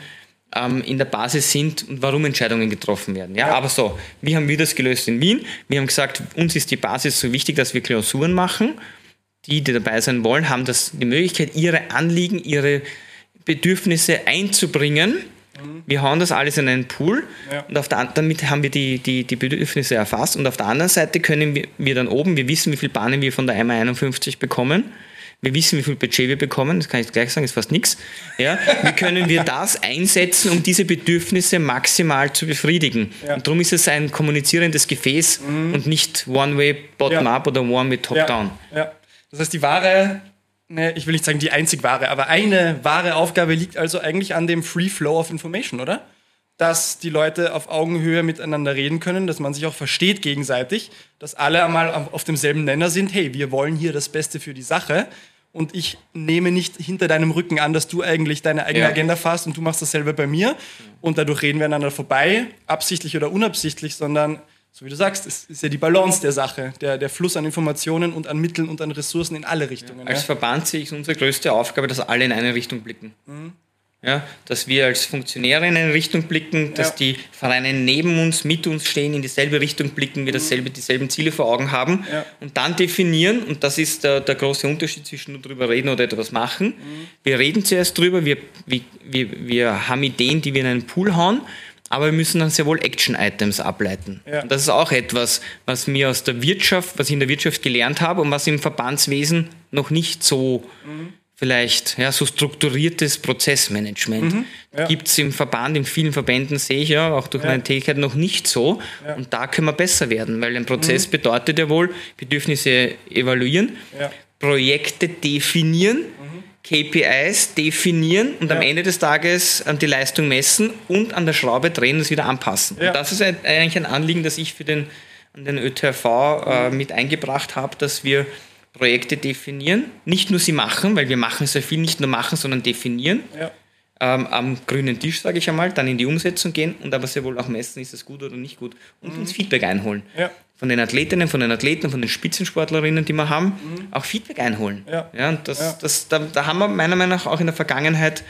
in der Basis sind und warum Entscheidungen getroffen werden. Ja? Aber so, wie haben wir das gelöst in Wien? Wir haben gesagt, uns ist die Basis so wichtig, dass wir Klausuren machen. Die dabei sein wollen, haben die Möglichkeit, ihre Anliegen, ihre Bedürfnisse einzubringen. Wir hauen das alles in einen Pool und damit haben wir die Bedürfnisse erfasst und auf der anderen Seite können wir dann oben, wir wissen, wie viele Bahnen wir von der IMA 51 bekommen. Wir wissen, wie viel Budget wir bekommen, das kann ich gleich sagen, ist fast nichts. Ja, wie können wir das einsetzen, um diese Bedürfnisse maximal zu befriedigen? Ja. Und darum ist es ein kommunizierendes Gefäß und nicht One-Way Bottom-Up oder One-Way Top-Down. Ja. Das heißt, ich will nicht sagen die einzig wahre, aber eine wahre Aufgabe liegt also eigentlich an dem Free Flow of Information, oder? Dass die Leute auf Augenhöhe miteinander reden können, dass man sich auch versteht gegenseitig, dass alle einmal auf demselben Nenner sind, hey, wir wollen hier das Beste für die Sache und ich nehme nicht hinter deinem Rücken an, dass du eigentlich deine eigene Agenda fährst und du machst dasselbe bei mir und dadurch reden wir aneinander vorbei, absichtlich oder unabsichtlich, sondern, so wie du sagst, es ist ja die Balance der Sache, der Fluss an Informationen und an Mitteln und an Ressourcen in alle Richtungen. Als Verband sehe ich unsere größte Aufgabe, dass alle in eine Richtung blicken. Ja, dass wir als Funktionäre in eine Richtung blicken, dass die Vereine neben uns, mit uns stehen, in dieselbe Richtung blicken, wir dieselben Ziele vor Augen haben und dann definieren, und das ist der große Unterschied zwischen nur drüber reden oder etwas machen. Wir reden zuerst drüber, wir haben Ideen, die wir in einen Pool hauen, aber wir müssen dann sehr wohl Action-Items ableiten. Ja. Und das ist auch etwas, was ich in der Wirtschaft gelernt habe und was im Verbandswesen noch nicht so vielleicht so strukturiertes Prozessmanagement gibt es im Verband, in vielen Verbänden sehe ich auch durch meine Tätigkeit noch nicht so. Ja. Und da können wir besser werden, weil ein Prozess bedeutet ja wohl, Bedürfnisse evaluieren, Projekte definieren, KPIs definieren und am Ende des Tages die Leistung messen und an der Schraube drehen und es wieder anpassen. Ja. Und das ist eigentlich ein Anliegen, das ich an den ÖTRV mit eingebracht habe, dass wir Projekte definieren, nicht nur sie machen, weil wir machen sehr viel, nicht nur machen, sondern definieren, am grünen Tisch, sage ich einmal, dann in die Umsetzung gehen und aber sehr wohl auch messen, ist es gut oder nicht gut und uns Feedback einholen. Ja. Von den Athletinnen, von den Athleten, von den Spitzensportlerinnen, die wir haben, auch Feedback einholen. Ja, und da haben wir meiner Meinung nach auch in der Vergangenheit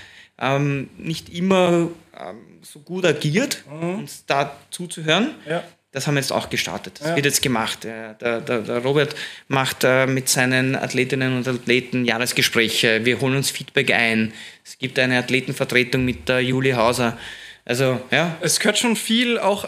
nicht immer so gut agiert, uns da zuzuhören. Ja. Das haben wir jetzt auch gestartet. Das wird jetzt gemacht. Der Robert macht mit seinen Athletinnen und Athleten Jahresgespräche. Wir holen uns Feedback ein. Es gibt eine Athletenvertretung mit der Julie Hauser. Also, Es gehört schon viel auch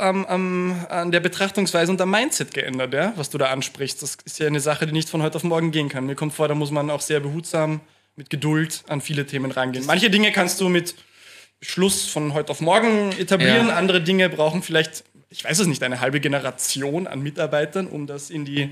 an der Betrachtungsweise und am Mindset geändert, was du da ansprichst. Das ist ja eine Sache, die nicht von heute auf morgen gehen kann. Mir kommt vor, da muss man auch sehr behutsam, mit Geduld an viele Themen rangehen. Manche Dinge kannst du mit Beschluss von heute auf morgen etablieren. Ja. Andere Dinge brauchen vielleicht, ich weiß es nicht, eine halbe Generation an Mitarbeitern, um das in die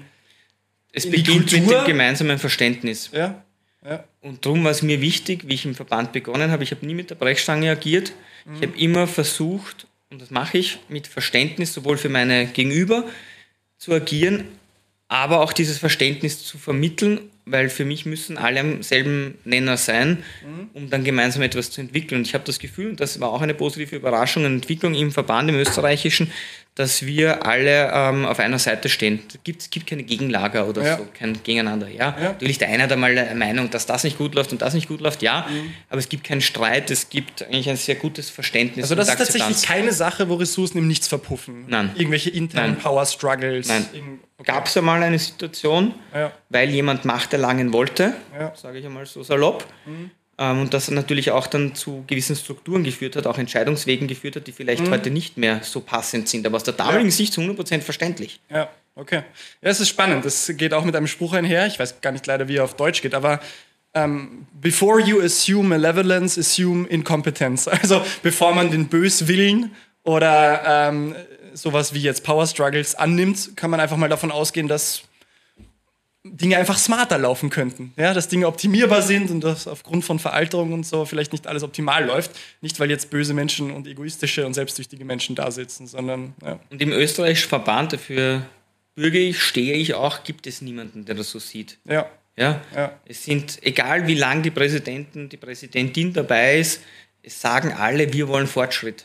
Es beginnt mit dem gemeinsamen Verständnis. Ja. Ja. Und darum war es mir wichtig, wie ich im Verband begonnen habe, ich habe nie mit der Brechstange agiert. Ich habe immer versucht, und das mache ich, mit Verständnis sowohl für meine Gegenüber zu agieren, aber auch dieses Verständnis zu vermitteln, weil für mich müssen alle am selben Nenner sein, um dann gemeinsam etwas zu entwickeln. Und ich habe das Gefühl, und das war auch eine positive Überraschung, eine Entwicklung im Verband, im österreichischen, dass wir alle auf einer Seite stehen. Es gibt keine Gegenlager oder so, kein Gegeneinander. Ja? Natürlich der eine hat einmal eine Meinung, dass das nicht gut läuft und das nicht gut läuft, aber es gibt keinen Streit, es gibt eigentlich ein sehr gutes Verständnis. Also das ist tatsächlich keine Sache, wo Ressourcen im Nichts verpuffen. Nein. Irgendwelche internen Power-Struggles. Nein. Gab es einmal eine Situation, weil jemand Macht erlangen wollte, sage ich einmal so salopp, und das natürlich auch dann zu gewissen Strukturen geführt hat, auch Entscheidungswegen geführt hat, die vielleicht heute nicht mehr so passend sind, aber aus der damaligen Sicht zu 100% verständlich. Ja, okay. Ja, es ist spannend. Das geht auch mit einem Spruch einher. Ich weiß gar nicht leider, wie er auf Deutsch geht, aber before you assume malevolence, assume incompetence. Also bevor man den Böswillen oder sowas wie jetzt Power Struggles annimmt, kann man einfach mal davon ausgehen, dass Dinge einfach smarter laufen könnten. Ja, dass Dinge optimierbar sind und dass aufgrund von Veralterung und so vielleicht nicht alles optimal läuft. Nicht, weil jetzt böse Menschen und egoistische und selbstsüchtige Menschen da sitzen, sondern... Ja. Und im österreichischen Verband, dafür bürge ich, stehe ich auch, gibt es niemanden, der das so sieht. Ja. Es sind, egal wie lang die Präsidentin dabei ist, es sagen alle, wir wollen Fortschritt.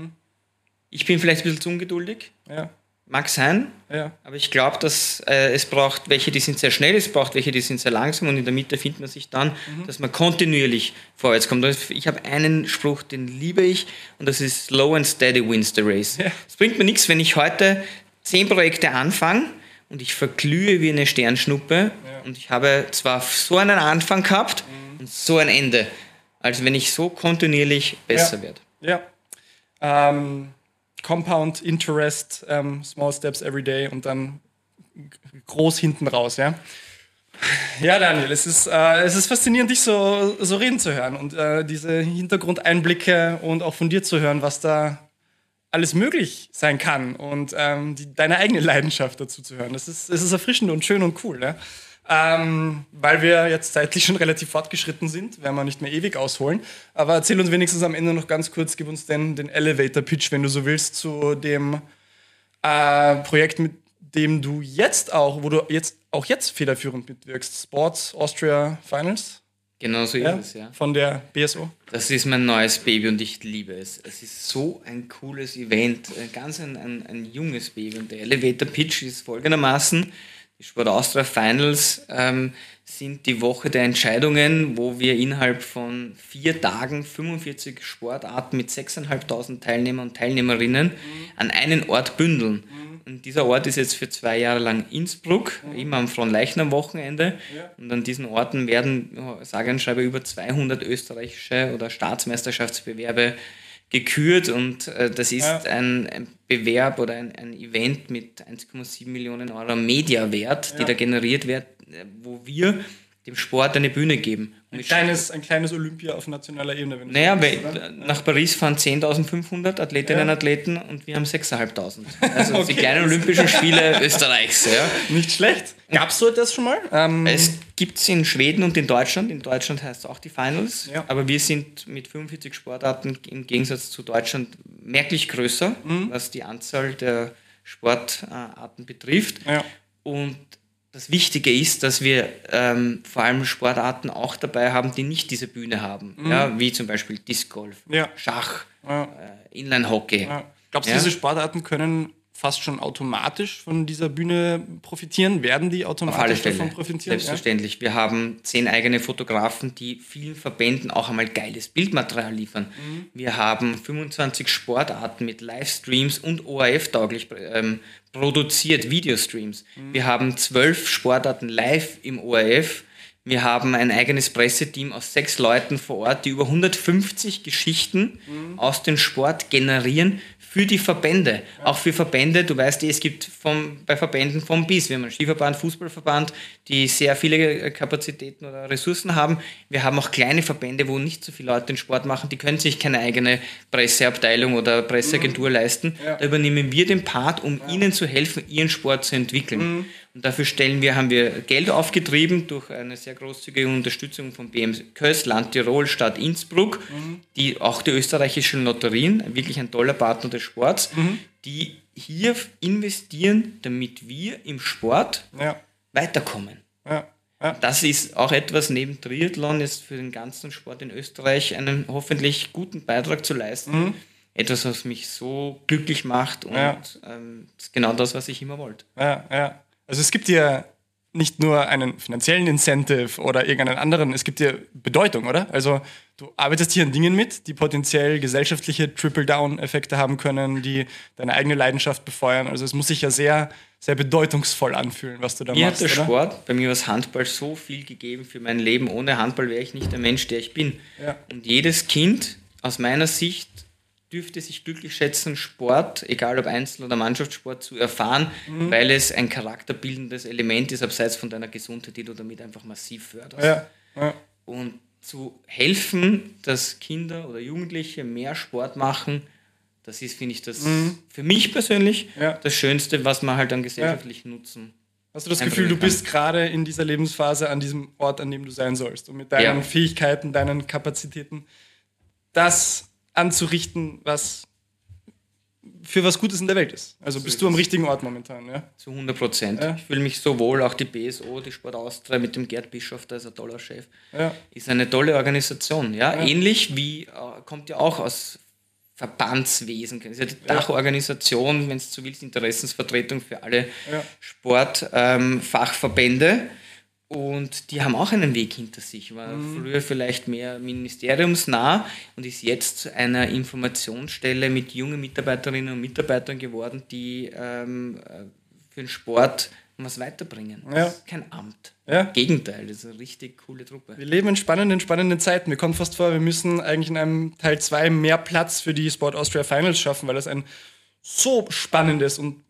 Ich bin vielleicht ein bisschen zu ungeduldig. Mag sein, aber ich glaube, dass es braucht welche, die sind sehr schnell, es braucht welche, die sind sehr langsam und in der Mitte findet man sich dann, dass man kontinuierlich vorwärts kommt. Ich habe einen Spruch, den liebe ich und das ist slow and steady wins the race. Es bringt mir nichts, wenn ich heute 10 Projekte anfange und ich verglühe wie eine Sternschnuppe und ich habe zwar so einen Anfang gehabt und so ein Ende, als wenn ich so kontinuierlich besser werde. Compound Interest, Small Steps Every Day und dann groß hinten raus, ja. Ja, Daniel, es ist faszinierend, dich so reden zu hören und diese Hintergrundeinblicke und auch von dir zu hören, was da alles möglich sein kann und deine eigene Leidenschaft dazu zu hören. Es ist erfrischend und schön und cool, ja. Weil wir jetzt zeitlich schon relativ fortgeschritten sind, werden wir nicht mehr ewig ausholen. Aber erzähl uns wenigstens am Ende noch ganz kurz, gib uns den Elevator-Pitch, wenn du so willst, zu dem Projekt, mit dem du wo du jetzt federführend mitwirkst. Sports Austria Finals. Genau so ist es, ja. Von der BSO. Das ist mein neues Baby und ich liebe es. Es ist so ein cooles Event, ganz ein junges Baby. Und der Elevator-Pitch ist folgendermaßen: Die Sport Austria Finals sind die Woche der Entscheidungen, wo wir innerhalb von 4 Tagen 45 Sportarten mit 6.500 Teilnehmer und Teilnehmerinnen an einen Ort bündeln. Und dieser Ort ist jetzt für 2 Jahre lang Innsbruck, immer am Fronleichnam-Wochenende. Und an diesen Orten werden, sage und schreibe, über 200 österreichische oder Staatsmeisterschaftsbewerbe gekürt und das ist ein Bewerb oder ein Event mit 1,7 Millionen Euro Mediawert, die da generiert wird, wo wir dem Sport eine Bühne geben. Ein kleines Olympia auf nationaler Ebene. Nach Paris fahren 10.500 Athletinnen und Athleten und wir haben 6.500. Also die kleinen Olympischen Spiele Österreichs. Ja. Nicht schlecht. Gab es so etwas schon mal? Es gibt es in Schweden und in Deutschland. In Deutschland heißt es auch die Finals. Ja. Aber wir sind mit 45 Sportarten im Gegensatz zu Deutschland merklich größer, was die Anzahl der Sportarten betrifft. Ja. Und das Wichtige ist, dass wir vor allem Sportarten auch dabei haben, die nicht diese Bühne haben. Ja, wie zum Beispiel Disc Golf, Schach, Inline-Hockey. Ja. Glaubst du, diese Sportarten können fast schon automatisch von dieser Bühne profitieren? Werden die automatisch davon profitieren? Selbstverständlich. Ja? Wir haben 10 eigene Fotografen, die vielen Verbänden auch einmal geiles Bildmaterial liefern. Wir haben 25 Sportarten mit Livestreams und ORF-tauglich produziert, Videostreams. Wir haben 12 Sportarten live im ORF Wir haben ein eigenes Presseteam aus 6 Leuten vor Ort, die über 150 Geschichten aus dem Sport generieren für die Verbände. Ja. Auch für Verbände, du weißt, es gibt bei Verbänden vom bis. Wir haben einen Skiverband, Fußballverband, die sehr viele Kapazitäten oder Ressourcen haben. Wir haben auch kleine Verbände, wo nicht so viele Leute den Sport machen, die können sich keine eigene Presseabteilung oder Presseagentur leisten. Ja. Da übernehmen wir den Part, um ihnen zu helfen, ihren Sport zu entwickeln. Und dafür haben wir Geld aufgetrieben durch eine sehr großzügige Unterstützung von BM Kös, Land Tirol, Stadt Innsbruck, auch die österreichischen Lotterien, wirklich ein toller Partner des Sports, die hier investieren, damit wir im Sport weiterkommen. Ja. Ja. Das ist auch etwas neben Triathlon jetzt für den ganzen Sport in Österreich einen hoffentlich guten Beitrag zu leisten. Etwas, was mich so glücklich macht und ist genau das, was ich immer wollte. Ja. Also es gibt ja nicht nur einen finanziellen Incentive oder irgendeinen anderen, es gibt ja Bedeutung, oder? Also du arbeitest hier an Dingen mit, die potenziell gesellschaftliche Triple-Down-Effekte haben können, die deine eigene Leidenschaft befeuern. Also es muss sich ja sehr, sehr bedeutungsvoll anfühlen, was du da machst. Mir hat der Sport, bei mir war das Handball so viel gegeben für mein Leben. Ohne Handball wäre ich nicht der Mensch, der ich bin. Ja. Und jedes Kind, aus meiner Sicht, dürfte sich glücklich schätzen, Sport, egal ob Einzel- oder Mannschaftssport, zu erfahren, weil es ein charakterbildendes Element ist, abseits von deiner Gesundheit, die du damit einfach massiv förderst. Ja. Und zu helfen, dass Kinder oder Jugendliche mehr Sport machen, das ist, finde ich, das für mich persönlich das Schönste, was man halt an gesellschaftlichen Nutzen. Hast du das Gefühl, du bist gerade in dieser Lebensphase an diesem Ort, an dem du sein sollst und mit deinen Fähigkeiten, deinen Kapazitäten das anzurichten, was für was Gutes in der Welt ist. Also bist du am richtigen Ort momentan, ja? Zu 100%. Ja. Ich fühle mich so wohl, auch die BSO, die Sport Austria mit dem Gerd Bischof, der ist ein toller Chef, ist eine tolle Organisation. Ja? Ähnlich wie, kommt ja auch aus Verbandswesen, das ist ja die Dachorganisation, wenn es so willst, Interessensvertretung für alle Sportfachverbände. Und die haben auch einen Weg hinter sich, war früher vielleicht mehr ministeriumsnah und ist jetzt zu einer Informationsstelle mit jungen Mitarbeiterinnen und Mitarbeitern geworden, die für den Sport was weiterbringen. Das ist kein Amt. Ja. Im Gegenteil, das ist eine richtig coole Truppe. Wir leben in spannenden Zeiten. Mir kommt fast vor, wir müssen eigentlich in einem Teil 2 mehr Platz für die Sport Austria Finals schaffen, weil das ein so spannendes und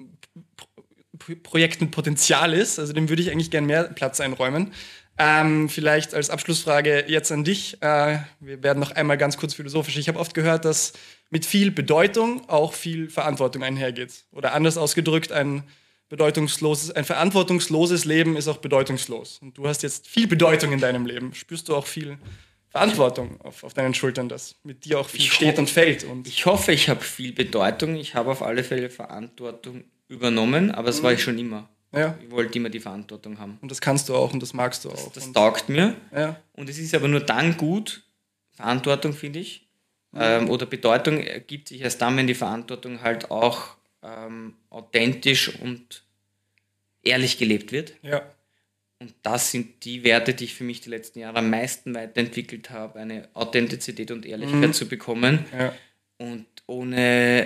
Projekt mit Potenzial ist. Also dem würde ich eigentlich gerne mehr Platz einräumen. Vielleicht als Abschlussfrage jetzt an dich. Wir werden noch einmal ganz kurz philosophisch. Ich habe oft gehört, dass mit viel Bedeutung auch viel Verantwortung einhergeht. Oder anders ausgedrückt, ein verantwortungsloses Leben ist auch bedeutungslos. Und du hast jetzt viel Bedeutung in deinem Leben. Spürst du auch viel Verantwortung auf deinen Schultern, dass mit dir auch viel steht und fällt? Und ich hoffe, ich habe viel Bedeutung. Ich habe auf alle Fälle Verantwortung übernommen, aber das war ich schon immer. Ja. Ich wollte immer die Verantwortung haben. Und das kannst du auch und das magst du auch. Das taugt mir. Ja. Und es ist aber nur dann gut, Verantwortung finde ich, oder Bedeutung ergibt sich erst dann, wenn die Verantwortung halt auch authentisch und ehrlich gelebt wird. Ja. Und das sind die Werte, die ich für mich die letzten Jahre am meisten weiterentwickelt habe, eine Authentizität und Ehrlichkeit zu bekommen. Ja. Und ohne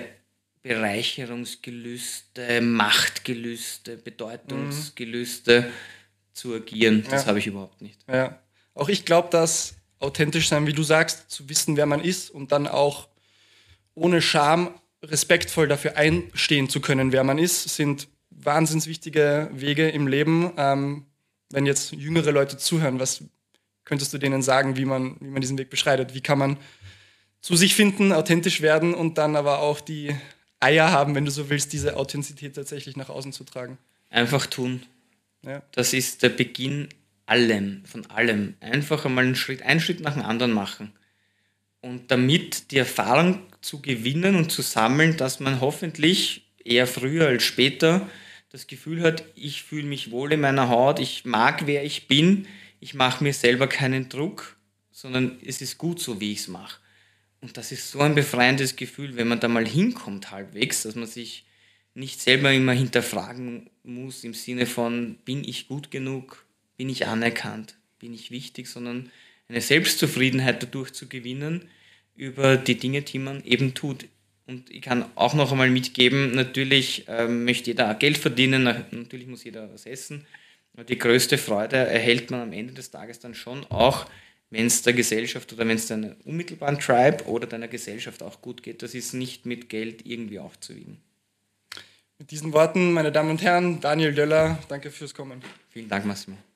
Bereicherungsgelüste, Machtgelüste, Bedeutungsgelüste zu agieren. Das habe ich überhaupt nicht. Ja. Auch ich glaube, dass authentisch sein, wie du sagst, zu wissen, wer man ist und dann auch ohne Scham respektvoll dafür einstehen zu können, wer man ist, sind wahnsinnig wichtige Wege im Leben. Wenn jetzt jüngere Leute zuhören, was könntest du denen sagen, wie man diesen Weg beschreitet? Wie kann man zu sich finden, authentisch werden und dann aber auch die Eier haben, wenn du so willst, diese Authentizität tatsächlich nach außen zu tragen? Einfach tun. Ja. Das ist der Beginn von allem. Einfach einmal einen Schritt nach dem anderen machen. Und damit die Erfahrung zu gewinnen und zu sammeln, dass man hoffentlich eher früher als später das Gefühl hat, ich fühle mich wohl in meiner Haut, ich mag, wer ich bin, ich mache mir selber keinen Druck, sondern es ist gut so, wie ich es mache. Und das ist so ein befreiendes Gefühl, wenn man da mal hinkommt halbwegs, dass man sich nicht selber immer hinterfragen muss im Sinne von, bin ich gut genug, bin ich anerkannt, bin ich wichtig, sondern eine Selbstzufriedenheit dadurch zu gewinnen über die Dinge, die man eben tut. Und ich kann auch noch einmal mitgeben, natürlich möchte jeder Geld verdienen, natürlich muss jeder was essen, Die größte Freude erhält man am Ende des Tages dann schon auch, wenn es der Gesellschaft oder wenn es deiner unmittelbaren Tribe oder deiner Gesellschaft auch gut geht. Das ist nicht mit Geld irgendwie aufzuwiegen. Mit diesen Worten, meine Damen und Herren, Daniel Döller, danke fürs Kommen. Vielen Dank, Massimo.